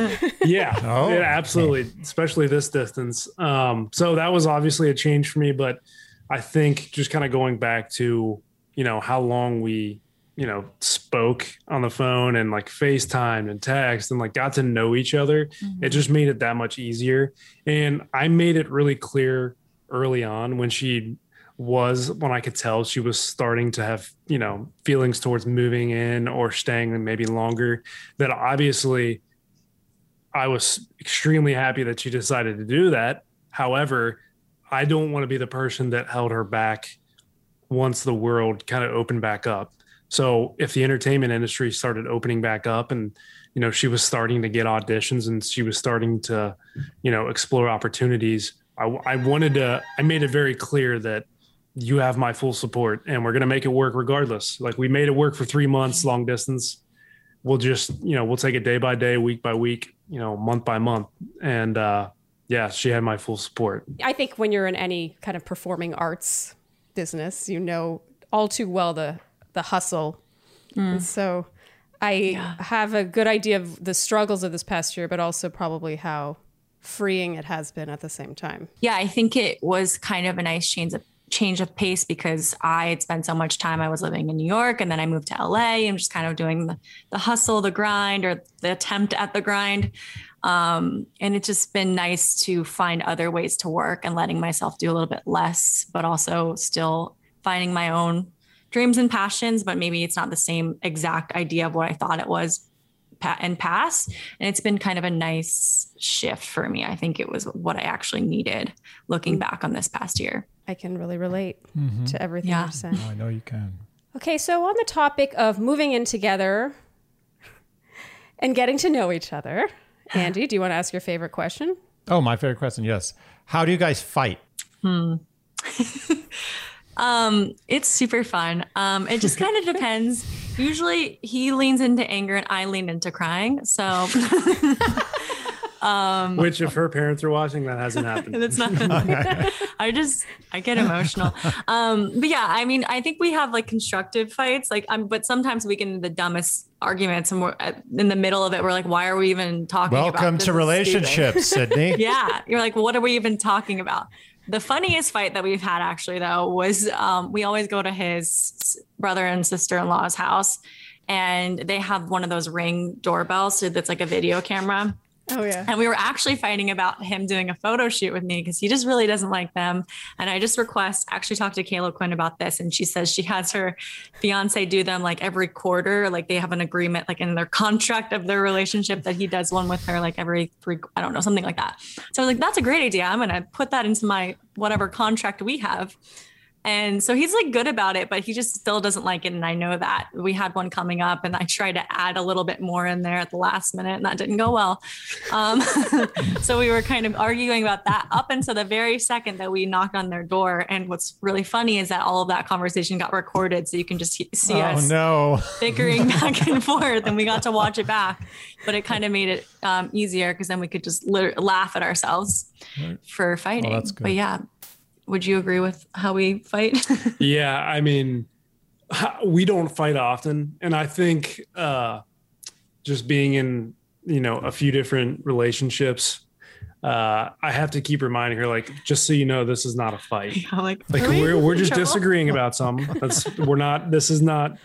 yeah, Oh. yeah, absolutely. Especially this distance. Um, so that was obviously a change for me, but I think just kind of going back to, you know, how long we, you know, spoke on the phone and like FaceTime and text and like got to know each other. Mm-hmm. It just made it that much easier. And I made it really clear early on when she was, when I could tell she was starting to have, you know, feelings towards moving in or staying maybe longer, that obviously I was extremely happy that she decided to do that. However, I don't want to be the person that held her back once the world kind of opened back up. So if the entertainment industry started opening back up and, you know, she was starting to get auditions and she was starting to, you know, explore opportunities, I, I wanted to, I made it very clear that you have my full support and we're going to make it work regardless. Like we made it work for three months, long distance. We'll just, you know, we'll take it day by day, week by week, you know, month by month. And, uh, yeah, she had my full support. I think when you're in any kind of performing arts business, you know all too well the the hustle. Mm. And so I yeah. have a good idea of the struggles of this past year, but also probably how freeing it has been at the same time. Yeah, I think it was kind of a nice change of change of pace because I had spent so much time. I was living in New York and then I moved to L A and just kind of doing the, the hustle, the grind, or the attempt at the grind. Um, and it's just been nice to find other ways to work and letting myself do a little bit less, but also still finding my own dreams and passions, but maybe it's not the same exact idea of what I thought it was in past. And it's been kind of a nice shift for me. I think it was what I actually needed looking back on this past year. I can really relate mm-hmm. to everything yeah. you're saying. Oh, I know you can. Okay, so on the topic of moving in together and getting to know each other, Andy, do you want to ask your favorite question? Oh, my favorite question, yes. How do you guys fight? Hmm. um, it's super fun. Um, it just kind of depends. Usually he leans into anger and I lean into crying. So... Um, Which, if her parents are watching, that hasn't happened. That's not. I just, I get emotional. Um, but yeah, I mean, I think we have like constructive fights, like, um, but sometimes we get into the dumbest arguments, and we're at, in the middle of it. We're like, why are we even talking? Welcome about this? to relationships, Sydney. Yeah, you're like, what are we even talking about? The funniest fight that we've had actually though was um, we always go to his brother and sister-in-law's house, and they have one of those Ring doorbells, so that's like a video camera. Oh, yeah. And we were actually fighting about him doing a photo shoot with me because he just really doesn't like them. And I just request, actually talked to Kayla Quinn about this. And she says she has her fiance do them like every quarter. Like they have an agreement, like in their contract of their relationship, that he does one with her like every three, I don't know, something like that. So I was like, that's a great idea. I'm going to put that into my whatever contract we have. And so he's like good about it, but he just still doesn't like it. And I know that. We had one coming up and I tried to add a little bit more in there at the last minute and that didn't go well. Um, so we were kind of arguing about that up until the very second that we knocked on their door. And what's really funny is that all of that conversation got recorded. So you can just see oh, us no. bickering back and forth, and we got to watch it back. But it kind of made it um, easier because then we could just lit- laugh at ourselves right. for fighting. Well, that's good. But yeah. Would you agree with how we fight? Yeah, I mean, we don't fight often. And I think uh, just being in, you know, a few different relationships, uh, I have to keep reminding her, like, just so you know, this is not a fight. Yeah, like, like we're, we're just disagreeing about something. That's, we're not, this is not.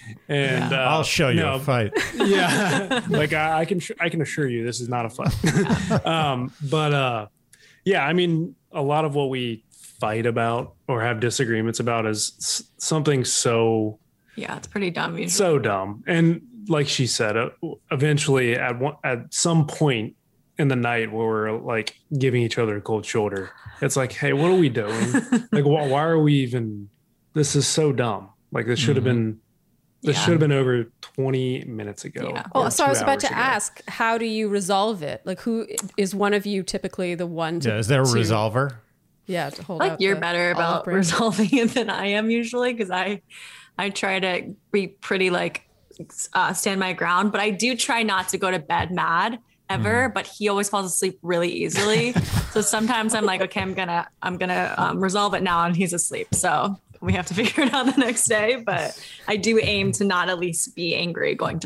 And yeah. uh, I'll show you no, a fight. Yeah. Like I, I can, I can assure you this is not a fight. um, but uh, yeah, I mean, a lot of what we fight about or have disagreements about is s- something so yeah it's pretty dumb usually. So dumb. And like she said, uh, eventually at one at some point in the night where we're like giving each other a cold shoulder, it's like, hey, what are we doing? Like wh- why are we even, this is so dumb. Like this should have mm-hmm. been this yeah. should have been over twenty minutes ago. Yeah. Well, so I was about to ago. ask, how do you resolve it? Like who is one of you typically the one to, yeah is there a to, resolver? Yeah, to hold like out you're the better about olive resolving it than I am usually, because I I try to be pretty like uh, stand my ground, but I do try not to go to bed mad ever. Mm. But he always falls asleep really easily, so sometimes I'm like, okay, I'm gonna I'm gonna um, resolve it now, and he's asleep. So we have to figure it out the next day. But I do aim to not at least be angry going to sleep.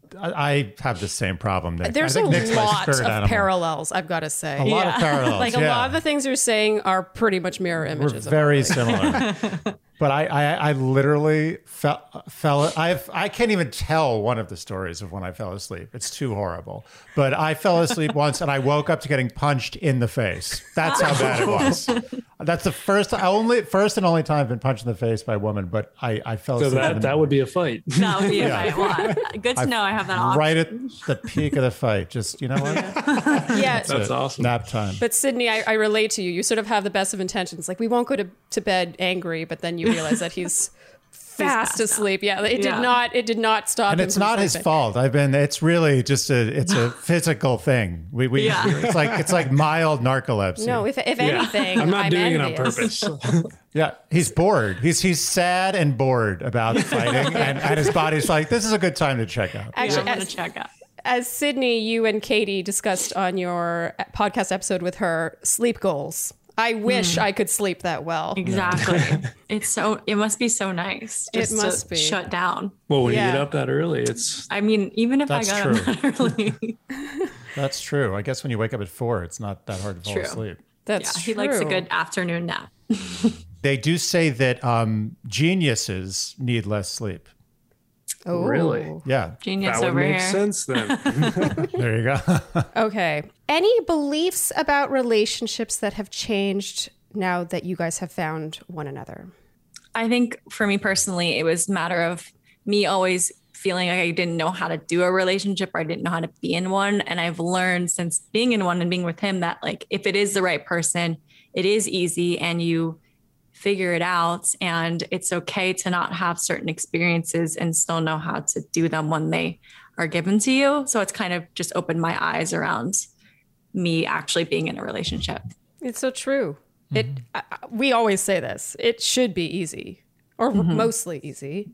I, I have the same problem. Nick. There's I a think Nick's my lot spirit of animal. parallels, I've got to say. A lot of parallels. Like a yeah. lot of the things you're saying are pretty much mirror We're images. of very Molly. similar. But I, I, I literally fell, fell I've, I can't even tell one of the stories of when I fell asleep. It's too horrible. But I fell asleep once and I woke up to getting punched in the face. That's how bad it was. That's the first, only, first and only time I've been punched in the face by a woman. But I, I fell So asleep. that, that would be a fight. That would be a Yeah. fight. Well, good to know I have that option. right at the peak of the fight. Just, you know what? Yeah. That's awesome. Nap time. But Sydney, I, I relate to you. You sort of have the best of intentions. Like, we won't go to, to bed angry, but then you realize that he's fast passed asleep. Yeah, it did Yeah. not. It did not stop. And him it's from not his sleeping. fault. I've been. It's really just a. It's a physical thing. We we. Yeah. It's like it's like mild narcolepsy. No, if if Yeah. anything, I'm not doing envious. it on purpose. Yeah, he's bored. He's he's sad and bored about fighting, and, and his body's like, this is a good time to check out. Yeah, Actually, I'm going as, to check out. as Sydney, you and Katie discussed on your podcast episode with her sleep goals. I wish I could sleep that well. Exactly. It's so, it must be so nice It just must to be. shut down. Well, when Yeah. you get up that early, it's I mean, even if That's I got true. up that early. That's true. I guess when you wake up at four, it's not that hard to fall True. asleep. That's Yeah, true. he likes a good afternoon nap. They do say that um, geniuses need less sleep. Oh, Really? Yeah, Genius that would over make here. sense then. there you go. Okay. Any beliefs about relationships that have changed now that you guys have found one another? I think for me personally, it was a matter of me always feeling like I didn't know how to do a relationship or I didn't know how to be in one. And I've learned since being in one and being with him that like, if it is the right person, it is easy and you figure it out. And it's okay to not have certain experiences and still know how to do them when they are given to you. So it's kind of just opened my eyes around me actually being in a relationship. It's so true. It. I, I- we always say this. It should be easy, or mostly easy.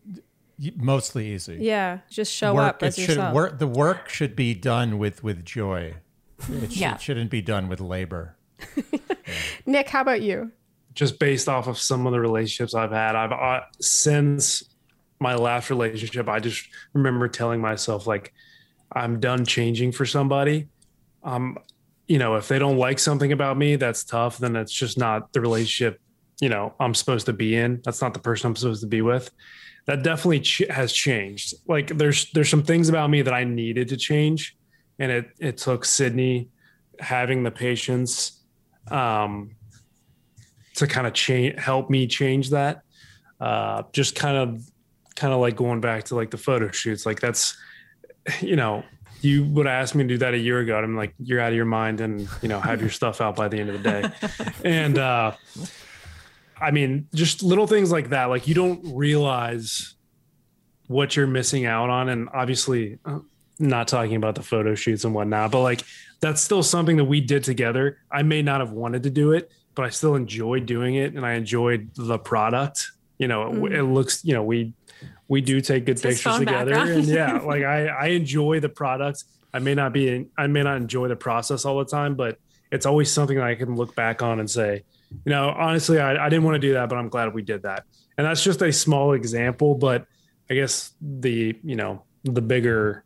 Mostly easy. Yeah, just show work, up as it should yourself. work. The work should be done with with joy. It, should, Yeah. shouldn't be done with labor. Nick, how about you? Just based off of some of the relationships I've had, I've uh, since my last relationship, I just remember telling myself like, I'm done changing for somebody. Um, you know, if they don't like something about me, that's tough. Then it's just not the relationship, you know, I'm supposed to be in. That's not the person I'm supposed to be with. That definitely ch- has changed. Like there's, there's some things about me that I needed to change. And it, it took Sydney having the patience, um, to kind of change, help me change that. Uh, just kind of, kind of like going back to like the photo shoots. Like that's, you know, you would ask me to do that a year ago. And I'm like, you're out of your mind and, you know, have your stuff out by the end of the day. And, uh, I mean, just little things like that. Like you don't realize what you're missing out on. And obviously uh, not talking about the photo shoots and whatnot, but like, that's still something that we did together. I may not have wanted to do it, but I still enjoyed doing it. And I enjoyed the product, you know, it, Mm. it looks, you know, we, we do take good It's his pictures phone together. background. And yeah, like I, I enjoy the product. I may not be, I may not enjoy the process all the time, but it's always something that I can look back on and say, you know, honestly, I, I didn't want to do that, but I'm glad we did that. And that's just a small example, but I guess the, you know, the bigger,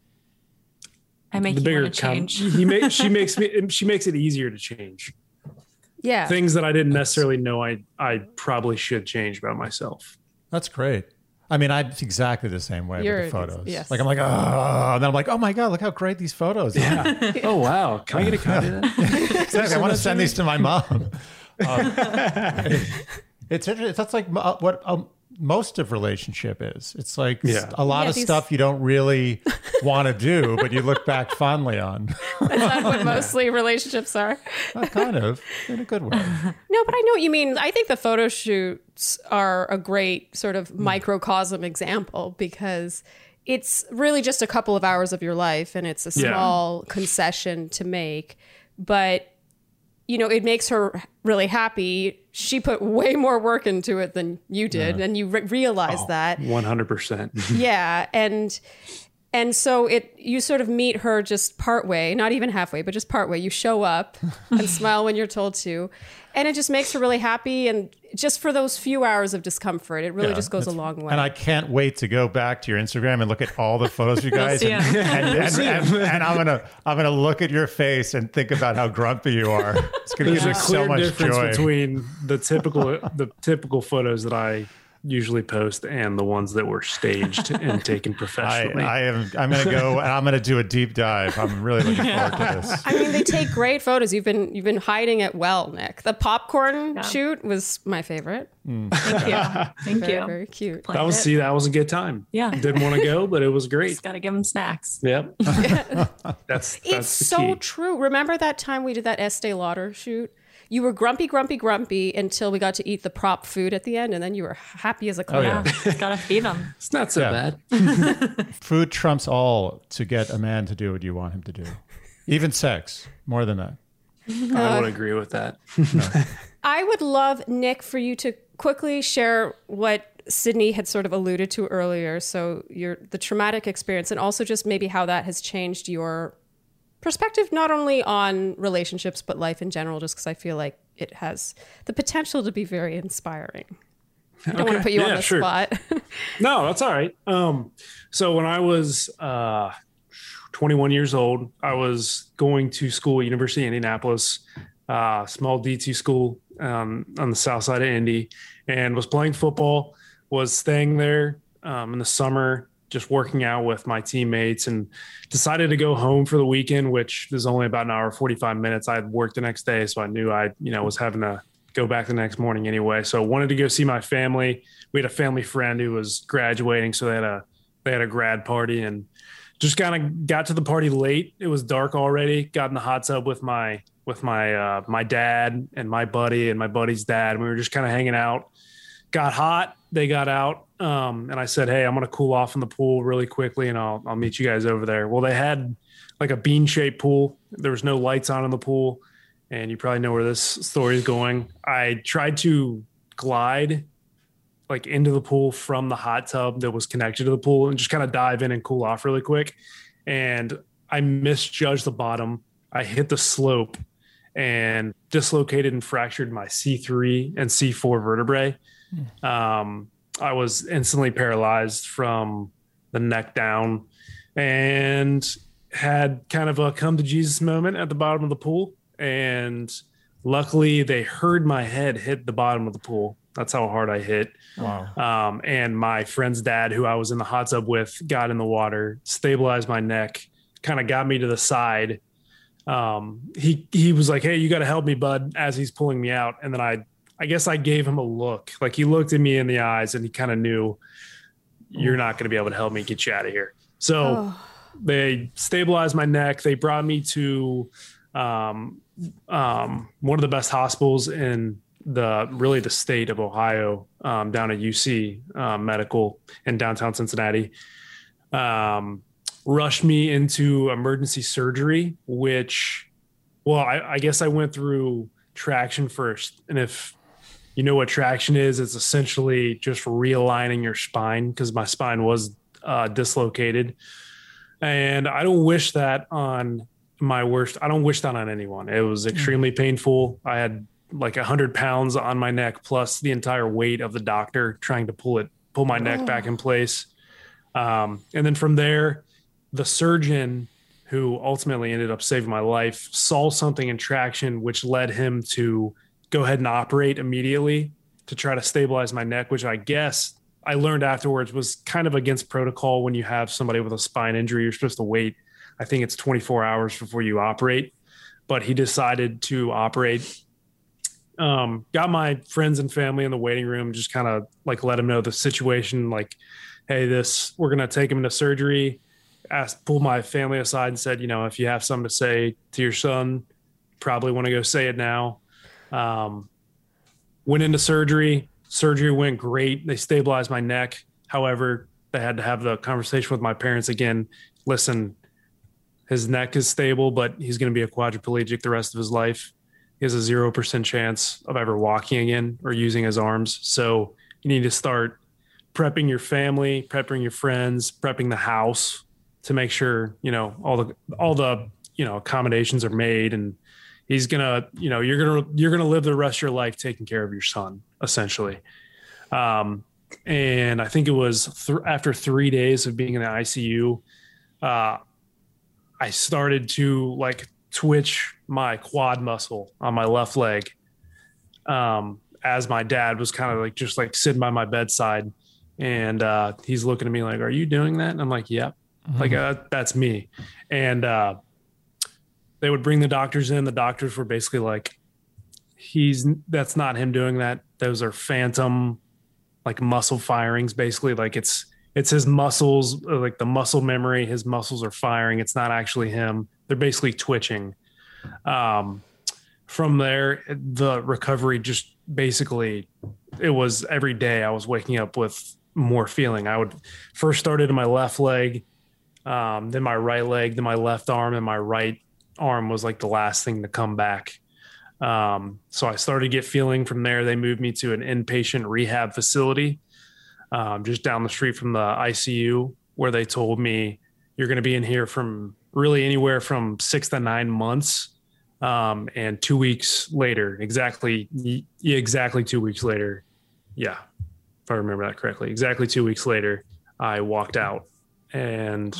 I make the you bigger want to change. com- he makes, she makes me, she makes it easier to change Yeah. things that I didn't necessarily know I, I probably should change about myself. That's great. I mean, I'm exactly the same way You're- with the photos. yes. Like I'm like, oh, and then I'm like, oh my god, look how great these photos are. Yeah. Oh, wow. Can I get a copy of that? Exactly. I want to send these to my mom. Um, it's interesting. That's like uh, what um, most of relationship is. It's like Yeah. a lot Yeah, of these- stuff you don't really want to do, but you look back fondly on. Is that what mostly relationships are? Uh, kind of in a good way. No, but I know what you mean. I think the photo shoots are a great sort of microcosm example because it's really just a couple of hours of your life and it's a Yeah. small concession to make. But, you know, it makes her really happy. She put way more work into it than you did. And you re- realize that. one hundred percent. Yeah. And And so it you sort of meet her just part way, not even halfway, but just part way. You show up and smile when you're told to. And it just makes her really happy. And just for those few hours of discomfort, it really Yeah, just goes a it's- long way. And I can't wait to go back to your Instagram and look at all the photos of you guys. see and, 'em. and, and, and, and I'm gonna I'm gonna look at your face and think about how grumpy you are. It's gonna There's give a me clear so much difference joy. between the typical the typical photos that I usually post and the ones that were staged and taken I, professionally. I am I'm gonna go and I'm gonna do a deep dive. I'm really looking forward to this. I mean, they take great photos. You've been you've been hiding it well, Nick. The popcorn Yeah. shoot was my favorite. Thank you. Thank Very, you. very cute. that was see, that was a good time. Yeah. Didn't want to go, but it was great. Just got to give them snacks. Yep. that's that's It's the so key. true. Remember that time we did that Estee Lauder shoot? You were grumpy, grumpy, grumpy until we got to eat the prop food at the end, and then you were happy as a clown. yeah. Yeah. Got to feed them. It's not so Yeah. bad. Food trumps all to get a man to do what you want him to do. Even sex. More than that. I would agree with that. I would love, Nick, for you to quickly share what Sydney had sort of alluded to earlier. So your the traumatic experience, and also just maybe how that has changed your perspective, not only on relationships, but life in general, just because I feel like it has the potential to be very inspiring. I don't want to Okay. put you Yeah, on the sure. spot. No, that's all right. Um, so when I was uh, twenty-one years old, I was going to school at University of Indianapolis, uh, small D two school um, on the south side of Indy, and was playing football, was staying there um, in the summer, just working out with my teammates, and decided to go home for the weekend, which is only about an hour, forty-five minutes. I had worked the next day, so I knew I, you know, was having to go back the next morning anyway. So I wanted to go see my family. We had a family friend who was graduating, so they had a they had a grad party, and just kind of got to the party late. It was dark already. Got in the hot tub with my with my uh, my dad and my buddy and my buddy's dad. We were just kind of hanging out. Got hot. They got out, um, and I said, "Hey, I'm gonna cool off in the pool really quickly, and I'll I'll meet you guys over there." Well, they had like a bean shaped pool. There was no lights on in the pool, and you probably know where this story is going. I tried to glide like into the pool from the hot tub that was connected to the pool and just kind of dive in and cool off really quick. And I misjudged the bottom. I hit the slope and dislocated and fractured my C three and C four vertebrae. Um, I was instantly paralyzed from the neck down and had kind of a come to Jesus moment at the bottom of the pool. And luckily they heard my head hit the bottom of the pool. That's how hard I hit. Wow. Um, and my friend's dad, who I was in the hot tub with, got in the water, stabilized my neck, kind of got me to the side. Um, he, he was like, "Hey, you got to help me, bud," as he's pulling me out. And then I, I guess I gave him a look. Like he looked at me in the eyes and he kind of knew, "You're not going to be able to help me, get you out of here." So Oh. they stabilized my neck. They brought me to um, um, one of the best hospitals in the really the state of Ohio, um, down at U C uh, Medical in downtown Cincinnati. Um, rushed me into emergency surgery, which, well, I, I guess I went through traction first. And if you know what traction is, it's essentially just realigning your spine because my spine was uh, dislocated. And I don't wish that on my worst. I don't wish that on anyone. It was extremely painful. I had like a hundred pounds on my neck, plus the entire weight of the doctor trying to pull it, pull my neck back in place. Um, and then from there, the surgeon who ultimately ended up saving my life saw something in traction, which led him to go ahead and operate immediately to try to stabilize my neck, which I guess I learned afterwards was kind of against protocol. When you have somebody with a spine injury, you're supposed to wait, I think it's twenty-four hours before you operate, but he decided to operate. Um, got my friends and family in the waiting room, just kind of like let them know the situation. Like, "Hey, this, we're going to take him into surgery." Asked, pulled my family aside and said, "You know, if you have something to say to your son, probably want to go say it now." Um, went into surgery. Surgery went great. They stabilized my neck. However, they had to have the conversation with my parents again. "Listen, his neck is stable, but he's going to be a quadriplegic the rest of his life. He has a zero percent chance of ever walking again or using his arms. So you need to start prepping your family, prepping your friends, prepping the house to make sure, you know, all the, all the, you know, accommodations are made, and he's gonna, you know, you're gonna, you're gonna live the rest of your life taking care of your son, essentially. Um, and I think it was th- after three days of being in the I C U, uh, I started to like twitch my quad muscle on my left leg. Um, as my dad was kind of like, just like sitting by my bedside, and, uh, he's looking at me like, "Are you doing that?" And I'm like, "Yep." Mm-hmm. Like, uh, that's me. And, uh, they would bring the doctors in. The doctors were basically like, he's, that's not him doing that. Those are phantom, like muscle firings, basically. Like it's, it's his muscles, like the muscle memory, his muscles are firing. It's not actually him. They're basically twitching. Um, from there, the recovery just basically, it was every day I was waking up with more feeling. I would first started in my left leg, um, then my right leg, then my left arm, and my right arm was like the last thing to come back. Um, so I started to get feeling from there. They moved me to an inpatient rehab facility, um, just down the street from the I C U, where they told me you're going to be in here from really anywhere from six to nine months. Um, and two weeks later, exactly, exactly two weeks later. Yeah. If I remember that correctly, exactly two weeks later, I walked out, and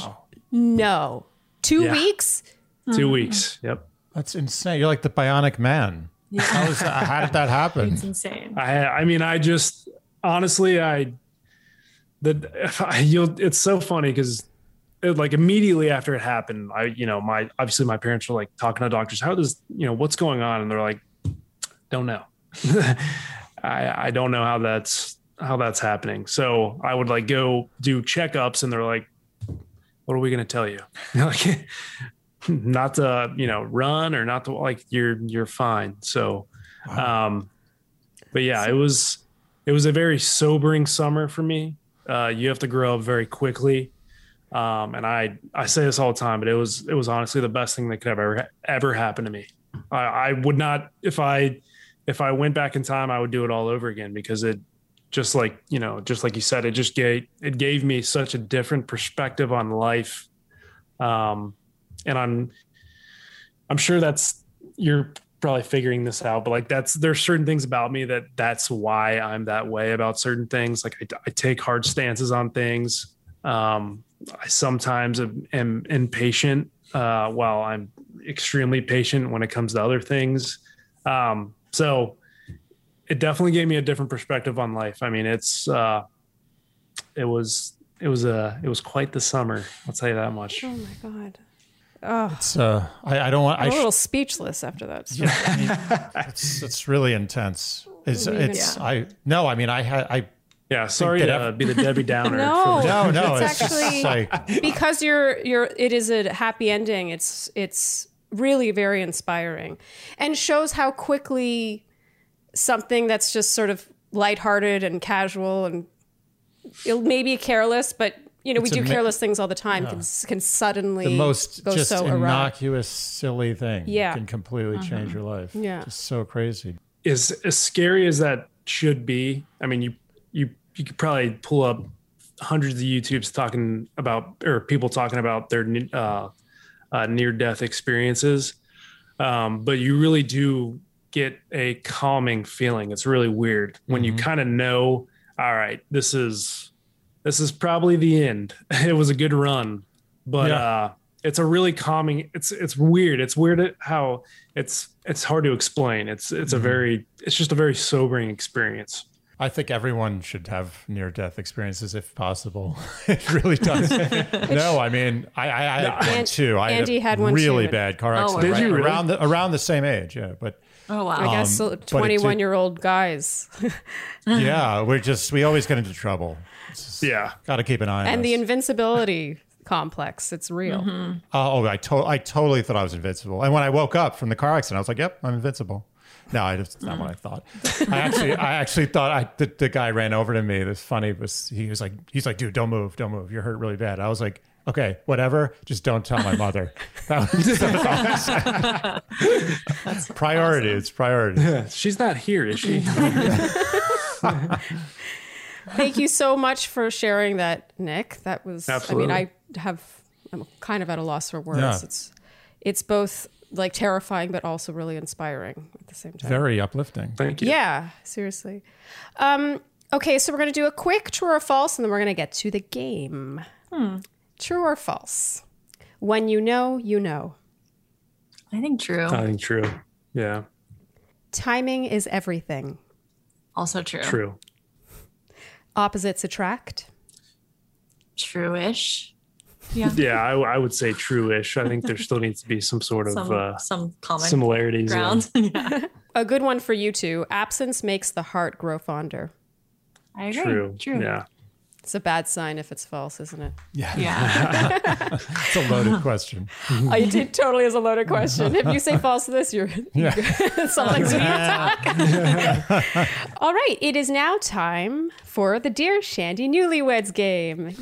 no, two yeah. weeks, two mm-hmm. weeks. Yep. That's insane. You're like the Bionic Man. Yeah. How, was that, how did that happen? It's insane. I, I mean, I just, honestly, I, the, I, you'll, it's so funny because it, like immediately after it happened, I, you know, my, obviously my parents were like talking to doctors, how does, you know, what's going on? And they're like, don't know. I, I don't know how that's, how that's happening. So I would like go do checkups, and they're like, what are we going to tell you? Like, not to, you know, run, or not to, like, you're, you're fine. So, um, but yeah, it was, it was a very sobering summer for me. Uh, you have to grow up very quickly. Um, and I, I say this all the time, but it was, it was honestly the best thing that could have ever, ever happen to me. I, I would not, if I, if I went back in time, I would do it all over again, because it just like, you know, just like you said, it just gave, it gave me such a different perspective on life. Um, And I'm, I'm sure that's, you're probably figuring this out, but like that's, there's certain things about me that that's why I'm that way about certain things. Like I, I take hard stances on things. Um, I sometimes am, am impatient, uh, while I'm extremely patient when it comes to other things. Um, so it definitely gave me a different perspective on life. I mean, it's, uh, it was, it was, a, it was quite the summer. I'll tell you that much. Oh my God. Oh, it's uh, I, I don't want. I'm I a little sh- speechless after that. Yeah, I mean, it's it's really intense. It's it's yeah. I no, I mean I had I. Yeah, sorry to uh, be the Debbie Downer. no, no, no, it's, it's actually like, because you're you're. It is a happy ending. It's it's really very inspiring, and shows how quickly something that's just sort of lighthearted and casual and maybe careless, but. You know, it's we do ama- careless things all the time. Yeah. Can can suddenly the most go just so innocuous, awry. silly thing. Yeah. Can completely uh-huh. change your life. Yeah, just so crazy. As as scary as that should be, I mean, you you you could probably pull up hundreds of YouTubes talking about, or people talking about their uh, uh, near death experiences, um, but you really do get a calming feeling. It's really weird when mm-hmm. you kind of know, all right, this is. This is probably the end. It was a good run, but yeah. uh, it's a really calming. It's it's weird. It's weird how it's it's hard to explain. It's it's mm-hmm. a very it's just a very sobering experience. I think everyone should have near-death experiences if possible. It really does. No, I mean, I I, I had An- one too. I Andy had, had one really too. bad car accident. Oh, did right, you really? around the around the same age? Yeah, but. Oh wow! I guess um, twenty-one-year-old guys. Yeah, we're just we always get into trouble. Yeah, got to keep an eye on. And us. the invincibility complex, it's real. Mm-hmm. Oh, I to- I totally thought I was invincible, and when I woke up from the car accident, I was like, "Yep, I'm invincible." No, I just, not what I thought. I actually, I actually thought I the, the guy ran over to me. This funny was he was like, he's like, "Dude, don't move, don't move. You're hurt really bad." I was like, okay, whatever. Just don't tell my mother. That was, that was all I said. That's priority. Awesome. It's priority. Yeah, she's not here, is she? Thank you so much for sharing that, Nick. That was, Absolutely. I mean, I have I'm kind of at a loss for words. Yeah. It's it's both like terrifying, but also really inspiring at the same time. Very uplifting. Thank you. Yeah, seriously. Um, okay, so we're going to do a quick true or false, and then we're going to get to the game. Hmm. True or false? When you know, you know. I think true. I think true. Yeah, Timing is everything. Also true. true. Opposites attract. True-ish. Yeah. Yeah, I, I would say true-ish. I think there still needs to be some sort of Some uh, some common similarities. yeah. ground. Yeah. A good one for you two. Absence makes the heart grow fonder. I agree. True. True. Yeah. It's a bad sign if it's false, isn't it? Yeah. Yeah. It's a loaded question. Oh, you did totally is a loaded question. If you say false to this, you're Yeah. something's All right, it is now time for the Dear Shandy Newlyweds game.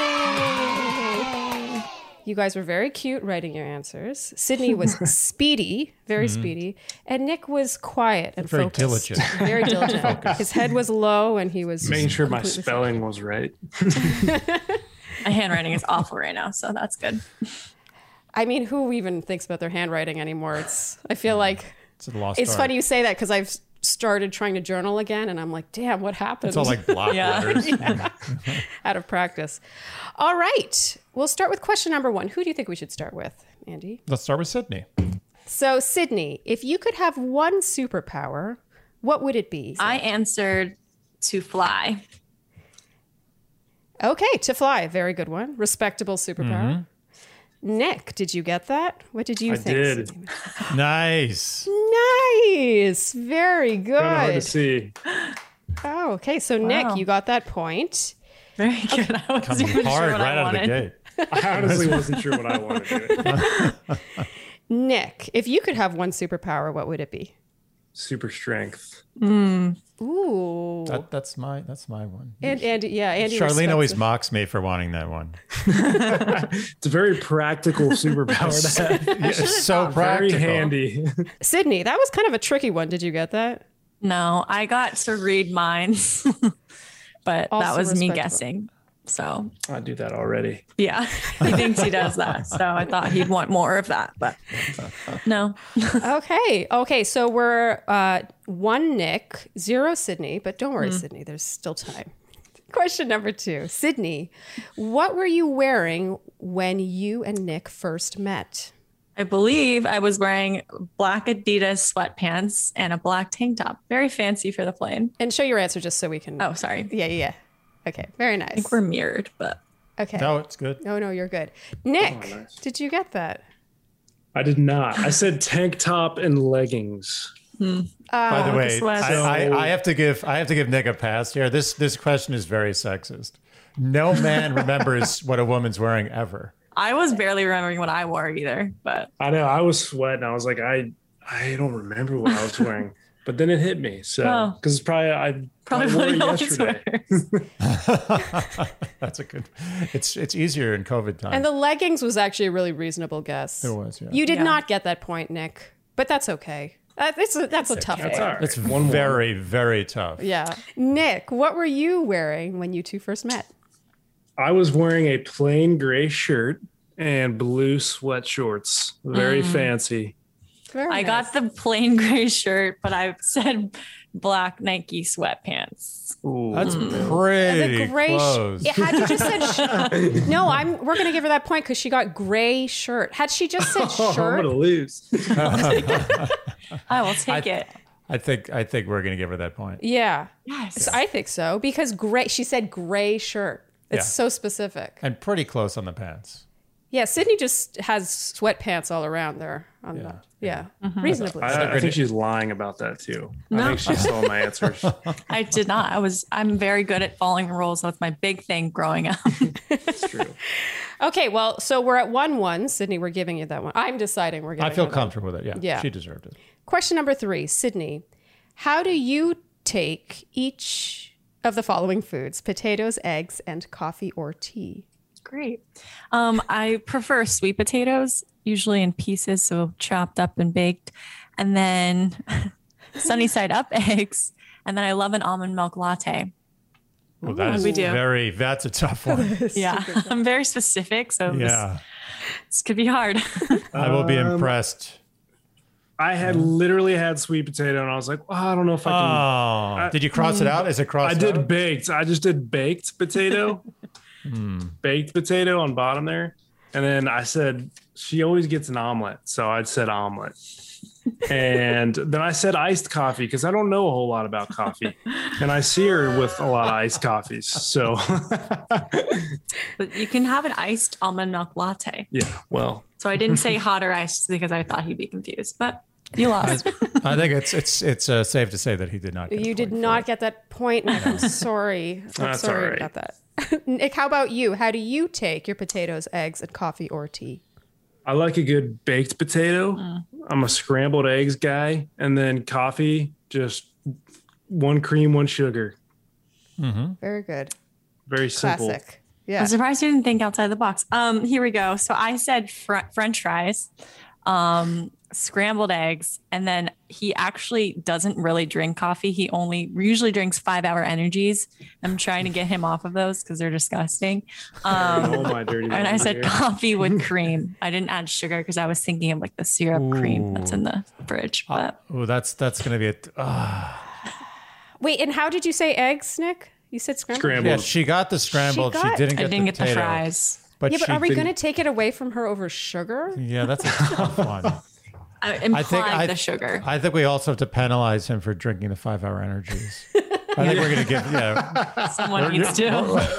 Yay! You guys were very cute writing your answers. Sydney was speedy, very speedy, and Nick was quiet and Very focused. diligent. Very diligent. His head was low, and he was Making sure my completely spelling was right. My handwriting is awful right now, so that's good. I mean, who even thinks about their handwriting anymore? It's. I feel like It's a lost it's art. funny you say that because I've started trying to journal again, and I'm like, damn, what happened? It's all like block Yeah. letters. Out of practice. All right, we'll start with question number one. Who do you think we should start with, Andy? Let's start with Sydney. So, Sydney, if you could have one superpower, what would it be? I answered to fly. Okay, to fly. Very good one. Respectable superpower. Nick, did you get that? What did you I think? did. Sydney? Nice. Nice. Very Kind of hard to good. see. Oh, okay. So, Wow. Nick, you got that point. Very good. I wasn't Coming even hard sure what right I out of the wanted. gate. I honestly wasn't sure what I wanted to do. Nick, if you could have one superpower, what would it be? Super strength. Ooh. That, that's my that's my one. and Andy, yeah, Andy. Charlene respects always it. mocks me for wanting that one. It's a very practical superpower to have. Yeah, it's so Very practical. handy. Sydney, that was kind of a tricky one. Did you get that? No, I got to read mines, but Also that was me respectable. guessing. So I do that already. yeah, he thinks he does that. So I thought he'd want more of that, but no. Okay. Okay. So we're uh, one Nick, zero Sydney, but don't worry, Sydney, there's still time. Question number two. Sydney, what were you wearing when you and Nick first met? I believe I was wearing black Adidas sweatpants and a black tank top. Very fancy for the plane. And show your answer just so we can. Oh, sorry. Yeah, yeah, yeah. Okay. Very I nice. think we're mirrored, but Okay. No, it's good. No, no, you're good. Nick, Oh, nice. did you get that? I did not. I said tank top and leggings. By the Oh, way, the sweats. I, I, I have to give I have to give Nick a pass here. This this question is very sexist. No man remembers what a woman's wearing ever. I was barely remembering what I wore either. But I know. I was sweating. I was like, I I don't remember what I was wearing. But then it hit me. So Oh. because it's probably I probably wore what it he always yesterday. wears. That's a good. It's it's easier in COVID time. And the leggings was actually a really reasonable guess. It was, yeah. You did Yeah. not get that point, Nick, but that's okay. Uh, it's a, that's a tough That's one. all right. it's one very very tough. Yeah. Nick, what were you wearing when you two first met? I was wearing a plain gray shirt and blue sweat shorts. Very fancy. Very I nice. got the plain gray shirt, but I said black Nike sweatpants. Ooh. That's the pretty gray. Sh- close. Yeah, had you just said sh- no, I'm. We're gonna give her that point because she got gray shirt. Had she just said Oh, I'm shirt, gonna lose. I will take it. I think I think we're gonna give her that point. yeah, Yes. I think so because gray. She said gray shirt. It's Yeah. so specific. And pretty close on the pants. Yeah, Sydney just has sweatpants all around there. On Yeah. the, yeah, reasonably. so. I, I think she's lying about that too. I No. think she saw my answers. I did not. I was. I'm very good at following the rules. That's my big thing growing up. It's true. Okay, well, so we're at one one. Sydney, we're giving you that one. I'm deciding we're giving I feel her that. comfortable with it. Yeah, Yeah. she deserved it. Question number three, Sydney. How do you take each of the following foods? Potatoes, eggs, and coffee or tea? Great. Um, I prefer sweet potatoes, usually in pieces, so chopped up and baked, and then sunny side up eggs, and then I love an almond milk latte. Well, that is we do. very. That's a tough one. Yeah, I'm very specific. So this- yeah. This could be hard. I will be Um, impressed. I had literally had sweet potato, and I was like, well, I don't know if I can. Oh, did you cross it out? Is it crossed I did out? baked. I just did baked potato, baked potato on bottom there. And then I said, she always gets an omelet. So I said omelet. And then I said iced coffee because I don't know a whole lot about coffee. And I see her with a lot of iced coffees. So But you can have an iced almond milk latte. yeah, well, So I didn't say hot or iced because I thought he'd be confused. But you lost. I think it's it's it's uh, safe to say that he did not. Get a You did point for not it. get that point, Nick. I'm sorry. I'm That's sorry all right. about that. Nick, how about you? How do you take your potatoes, eggs, and coffee or tea? I like a good baked potato. I'm a scrambled eggs guy. And then coffee, just one cream, one sugar. Very good. Very simple. Classic. Yeah. I'm surprised you didn't think outside the box. Um, here we go. So I said fr- French fries, um, scrambled eggs, and then he actually doesn't really drink coffee. He only usually drinks five hour energies. I'm trying to get him off of those because they're disgusting. Um, Oh my dirty. and I laundry said here. coffee with cream. I didn't add sugar because I was thinking of like the syrup cream that's in the fridge. But Oh, that's that's gonna be it. Uh, Wait, and how did you say eggs, Nick? You said scrambled? Scrambled. yeah, she got the scrambled. She, She got- didn't I get didn't the get the potato, fries. But Yeah, but she are we didn't- going to take it away from her over sugar? Yeah, that's a tough one. I implied I think I, the sugar. I think we also have to penalize him for drinking the five hour energies. I think we're gonna give yeah. Someone needs to.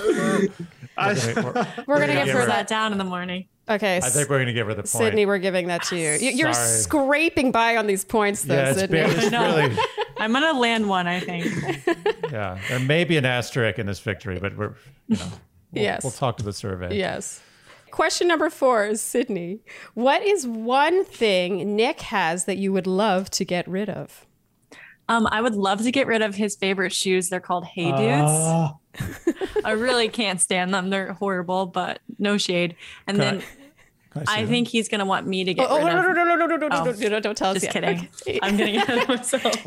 I, we're- We're going to gonna give give her her that. that down in the morning. Okay. I think we're gonna give her the point. Sydney, we're giving that to you. You- You're Sorry. scraping by on these points, though, yeah, it's, Sydney. been, it's know. really I'm going to land one, I think. yeah. There may be an asterisk in this victory, but we're you know we'll, Yes. we'll talk to the survey. Yes. Question number four is Sydney. What is one thing Nick has that you would love to get rid of? Um, I would love to get rid of his favorite shoes. They're called Hey Dudes. I really can't stand them. They're horrible, but no shade. And Can then Can I, see I that? think he's going to want me to get Oh, rid no, no, of. no, no, no, no, no, no, Oh, no, no, no, don't tell us Just yet. kidding. Okay. I'm going to get ahead of myself.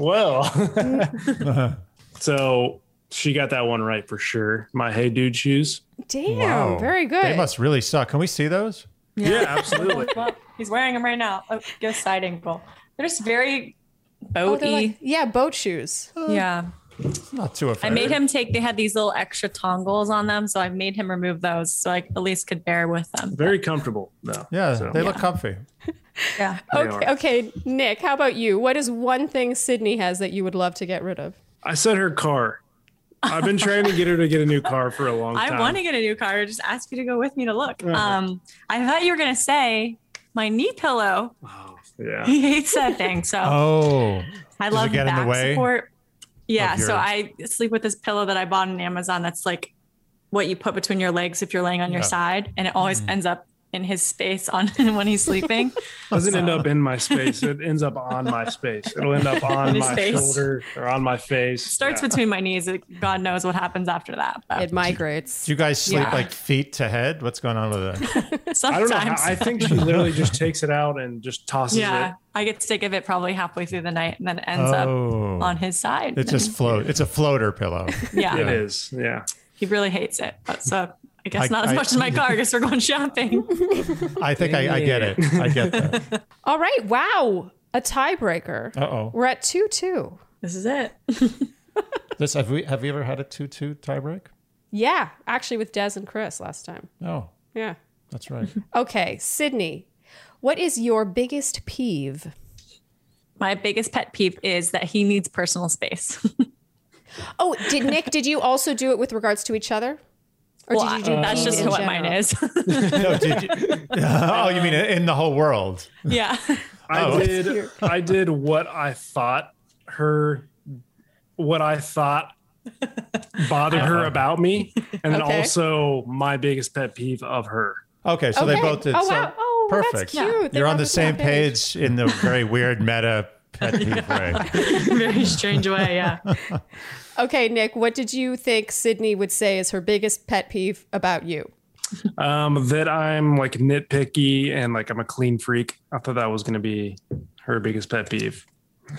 well, so she got that one right for sure. My Hey Dude shoes. Damn, Wow. very good. They must really suck. Can we see those? Yeah, absolutely. Well, he's wearing them right now. Oh, go side angle. They're just very Oh, boaty. they're like- yeah, boat shoes. yeah. Not too I offended. made him take, they had these little extra tongles on them. So I made him remove those so I at least could bear with them. Very comfortable though. Yeah, So, they look comfy. Yeah. they Okay, are. okay, Nick, how about you? What is one thing Sydney has that you would love to get rid of? I said her car. I've been trying to get her to get a new car for a long I time. want to get a new car. I just asked you to go with me to look. Um, I thought you were going to say my knee pillow. Oh, yeah. He hates that thing. So Oh, I does it love get in the back way support. Yeah. of So your- I sleep with this pillow that I bought on Amazon. That's like what you put between your legs if you're laying on your Yeah. side. And it always ends up in his space on when he's sleeping. Doesn't end up in my space. It ends up on my space. It'll end up on In his my face. shoulder or on my face. Starts Yeah. between my knees. God knows what happens after that. But It migrates. do you guys sleep Yeah. like feet to head? What's going on with that? I sometimes. don't know. How, I think she literally just takes it out and just tosses yeah. it. I get sick of it probably halfway through the night and then it ends up Oh, on his side. it just float. It's a floater pillow. yeah. It is. Yeah. He really hates it. But so I guess I- not as I- much as my car. I guess we're going shopping. I think I, I get it. I get that. All right, wow, a tiebreaker. Uh oh. We're at two two. This is it. This have we have we ever had a two two tiebreak? Yeah, actually with Des and Chris last time. Oh, Yeah. that's right. Okay, Sydney, what is your biggest peeve? My biggest pet peeve is that he needs personal space. Oh, did Nick, did you also do it with regards to each other? Or well, did you do I- that's peeve just in what general? mine is. No, did you, oh, you mean in the whole world? yeah. I Oh. did. I did what I thought her, what I thought bothered her about me, and then Okay. also my biggest pet peeve of her. Okay, so they Okay. both did. Oh, so wow. Oh, well, that's perfect. cute. They You're were on the same page in the very weird meta pet peeve way. Very strange way. Yeah. Okay, Nick, what did you think Sydney would say is her biggest pet peeve about you? Um, that I'm like nitpicky and like I'm a clean freak. I thought that was going to be her biggest pet peeve.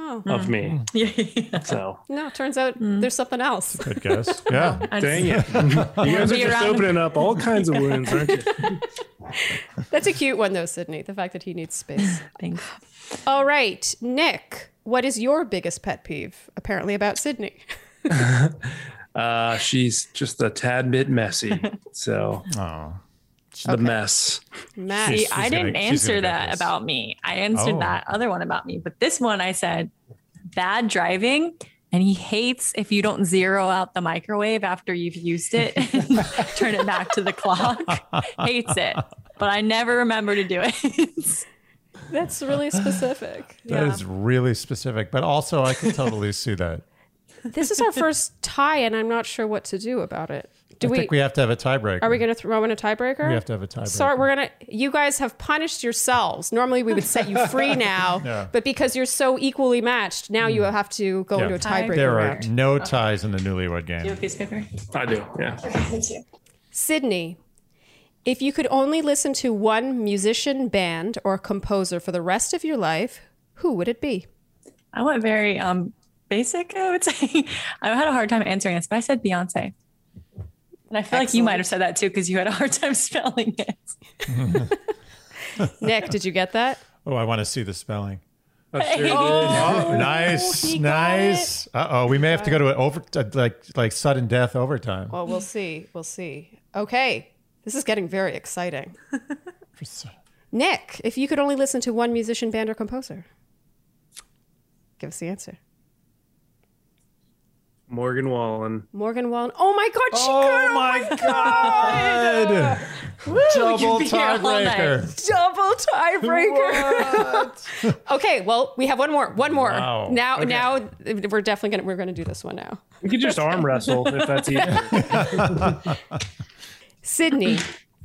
Oh. of me. Yeah. So No, turns out there's something else. Good guess. Yeah. dang it. You guys are Be just around- opening up all kinds of wounds, aren't you? That's a cute one, though, Sydney. The fact that he needs space. Thanks. All right, Nick, what is your biggest pet peeve? Apparently about Sydney. Uh, she's just a tad bit messy. So Oh. the mess. Matt. See, She's I gonna- didn't she's answer gonna get that this. about me. I answered Oh. that other one about me. But this one I said, bad driving. And he hates if you don't zero out the microwave after you've used it and turn it back to the clock. Hates it. But I never remember to do it. That's really specific. That is really specific, but also I could totally see that. This is our first tie, and I'm not sure what to do about it. Do I we, think we have to have a tiebreaker. are we going to throw in a tiebreaker? We have to have a tiebreaker. Sorry, we're gonna. You guys have punished yourselves. Normally, we would set you free now, Yeah. but because you're so equally matched, now you have to go Yeah. into a tiebreaker There are round. no ties in the newlywed game. Do you have a piece of paper? I do. Yeah. Sydney, if you could only listen to one musician, band, or composer for the rest of your life, who would it be? I went very um basic, I would say. I had a hard time answering this, but I said Beyonce. And I feel like you might have said that too because you had a hard time spelling it. Nick, did you get that? Oh, I want to see the spelling. I sure did. Oh, nice, he got nice. Uh oh, we may have to go to an over, uh, like like sudden death overtime. Well, we'll see. We'll see. Okay, this is getting very exciting. Nick, if you could only listen to one musician, band, or composer, give us the answer. Morgan Wallen. Morgan Wallen. Oh my God, she Oh got it. my God! Double could be here all tiebreaker. Double tiebreaker. Okay, well, we have one more. One more. Wow. Now, now we're definitely gonna we're gonna do this one now. We could just arm wrestle if that's easier. Sydney,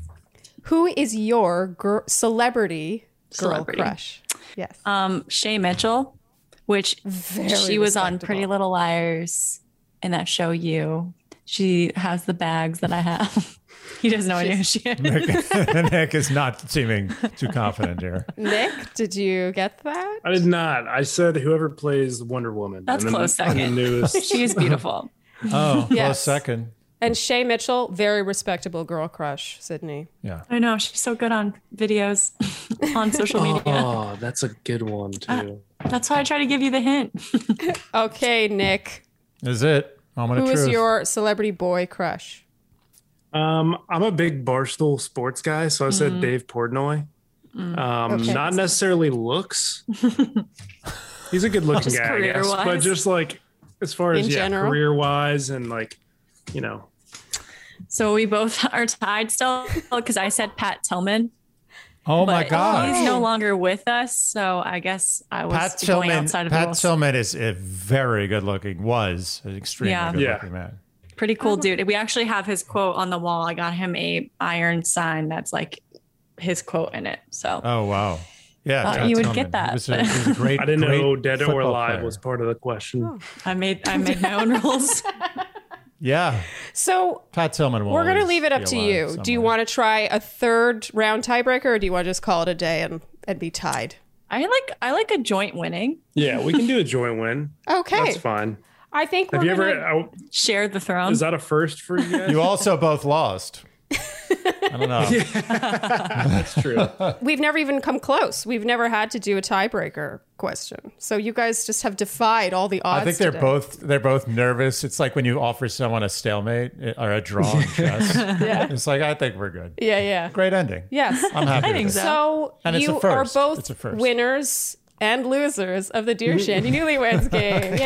who is your gir- celebrity girl Celebrity. crush? Yes. Um, Shay Mitchell, which Very she was on respectable. Pretty Little Liars in that show You. She has the bags that I have. He doesn't know who she is. Nick, Nick is not seeming too confident here. Nick, did you get that? I did not. I said whoever plays Wonder Woman. That's And then close on the second. newest- She is beautiful. Oh, Yes. close second. And Shay Mitchell, very respectable girl crush, Sydney. Yeah. I know. She's so good on videos on social media. Oh, that's a good one too. That's why I try to give you the hint. Okay, Nick, Is it? Moment who of is truth. your celebrity boy crush? Um, I'm a big Barstool sports guy, so I said Dave Portnoy. Um, Okay. not necessarily looks. He's a good looking Just guy, I guess, career-wise. but just like as far as In yeah, general? career wise and like, you know, So we both are tied still because I said Pat Tillman. Oh my but God. He's no longer with us. So I guess I was Pat going Tillman. outside of the Pat rules. Tillman is a very good looking. Was an extremely Yeah. good Yeah. looking man. Pretty cool dude. We actually have his quote on the wall. I got him a iron sign that's like his quote in it. So Oh wow. Yeah, Thought Pat you would Tillman. get that, He was a, but- he was a great. I didn't great know Dead or football Alive player. was part of the question. I made I made my own rules. Yeah, So Pat Tillman. Will we're going to always leave it up be to alive you. Do you somewhere. want to try a third round tiebreaker, or do you want to just call it a day and, and be tied? I like I like a joint winning. Yeah, we can do a joint win. Okay. That's fine. I think Have we're you ever? gonna, uh, Share the throne. Is that a first for you guys? You also both lost. I don't know. That's true. we've never even come close. We've never had to do a tiebreaker question. So you guys just have defied all the odds. I think they're today. both they're both nervous. It's like when you offer someone a stalemate eh, or a draw in chess. Yeah. It's like I think we're good. Yeah, yeah. Great ending. Yes. I'm happy. I with think it. so. So And it's a you first. are both It's a first. winners and losers of the Dear Shandy Newlyweds game.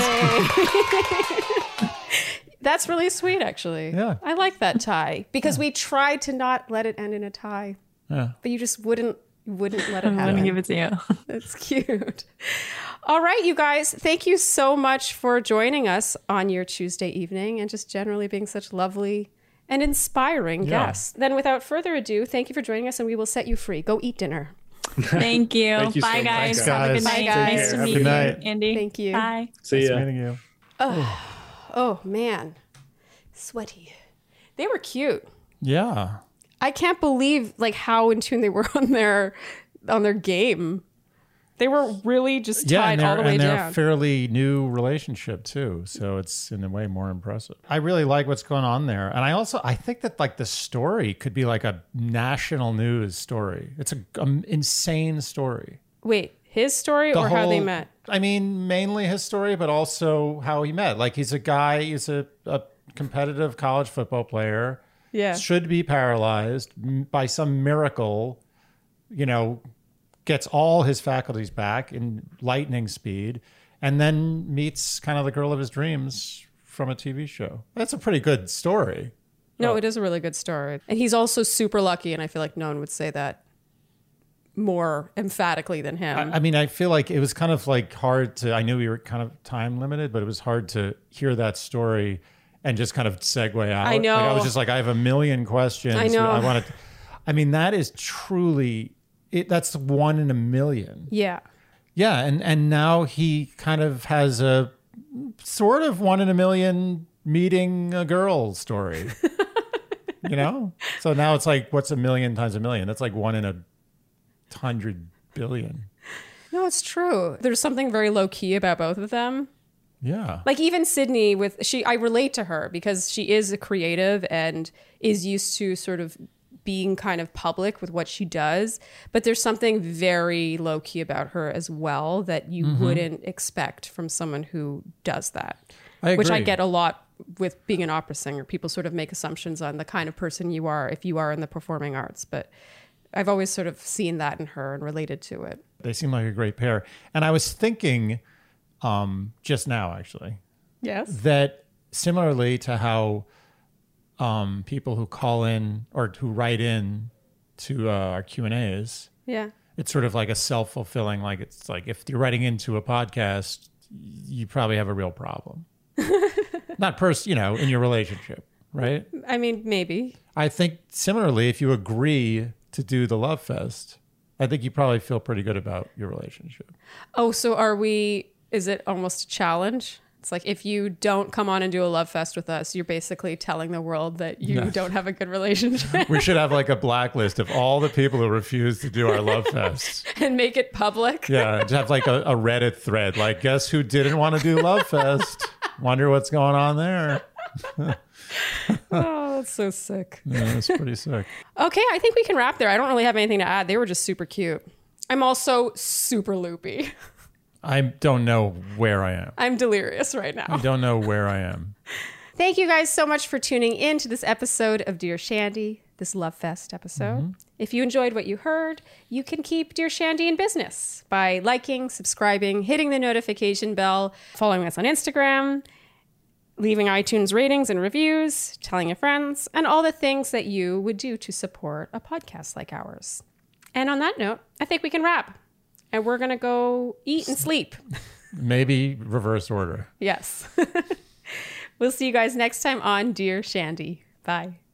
Yay! That's really sweet, actually. Yeah. I like that tie because we tried to not let it end in a tie, Yeah. but you just wouldn't wouldn't let it I'm gonna happen. give it to you. That's cute. All right, you guys, thank you so much for joining us on your Tuesday evening and just generally being such lovely and inspiring Yeah. guests. Then without further ado, thank you for joining us and we will set you free. Go eat dinner. Thank you. Thank you so Bye much, guys. guys. Have a good Bye, night. guys. Nice Have to a meet good you, night. Andy. Thank you. Bye. See Nice ya. meeting you. Oh man, sweaty. They were cute. They were really just Yeah, tied and they're, all the way and they're down. a fairly new relationship too, so it's in a way more impressive. I really like what's going on there, and I also I think that like the story could be like a national news story. It's a um, insane story. Wait, his story The or how they whole- met? I mean, mainly his story, but also how he met. Like he's a guy, he's a, a competitive college football player. Yeah. Should be paralyzed m- by some miracle, you know, gets all his faculties back in lightning speed, and then meets kind of the girl of his dreams from a T V show. That's a pretty good story. No, Oh. it is a really good story. And he's also super lucky, and I feel like no one would say that more emphatically than him. I, I mean, I feel like it was kind of like hard to, I knew we were kind of time limited, but it was hard to hear that story and just kind of segue out. I know. Like, I was just like, I have a million questions. I know. I wanted, I mean, that is truly, it, that's one in a million. yeah. Yeah, and and now he kind of has a sort of one in a million meeting a girl story. You know? So now it's like, what's a million times a million? That's like one in a hundred billion. No, it's true. There's something very low key about both of them. Yeah. Like even Sydney with she I relate to her because she is a creative and is used to sort of being kind of public with what she does, but there's something very low key about her as well that you Mm-hmm. wouldn't expect from someone who does that. I Which I agree. get a lot with being an opera singer. People sort of make assumptions on the kind of person you are if you are in the performing arts, but I've always sort of seen that in her and related to it. They seem like a great pair. And I was thinking um, just now, actually, Yes. that similarly to how um, people who call in or who write in to uh, our Q and A's, Yeah. it's sort of like a self-fulfilling, like it's like if you're writing into a podcast, you probably have a real problem. Not pers- you know, in your relationship, right? I mean, maybe. I think similarly, if you agree to do the Love Fest, I think you probably feel pretty good about your relationship. Oh, so are we, is it almost a challenge? It's like if you don't come on and do a love fest with us, you're basically telling the world that you No. don't have a good relationship We should have like a blacklist of all the people who refuse to do our Love Fest. and make it public. Yeah, to have like a, a Reddit thread, like guess who didn't want to do Love Fest? Wonder what's going on there. Oh, that's so sick. Yeah, that's pretty sick. Okay, I think we can wrap there. I don't really have anything to add. They were just super cute. I'm also super loopy. I don't know where I am. I'm delirious right I now. don't know where I am. Thank you guys so much for tuning in to this episode of Dear Shandy, this Love Fest episode. If you enjoyed what you heard, you can keep Dear Shandy in business by liking, subscribing, hitting the notification bell, following us on Instagram, leaving iTunes ratings and reviews, telling your friends, and all the things that you would do to support a podcast like ours. And on that note, I think we can wrap. And we're going to go eat and sleep. Maybe reverse order. Yes. We'll see you guys next time on Dear Shandy. Bye.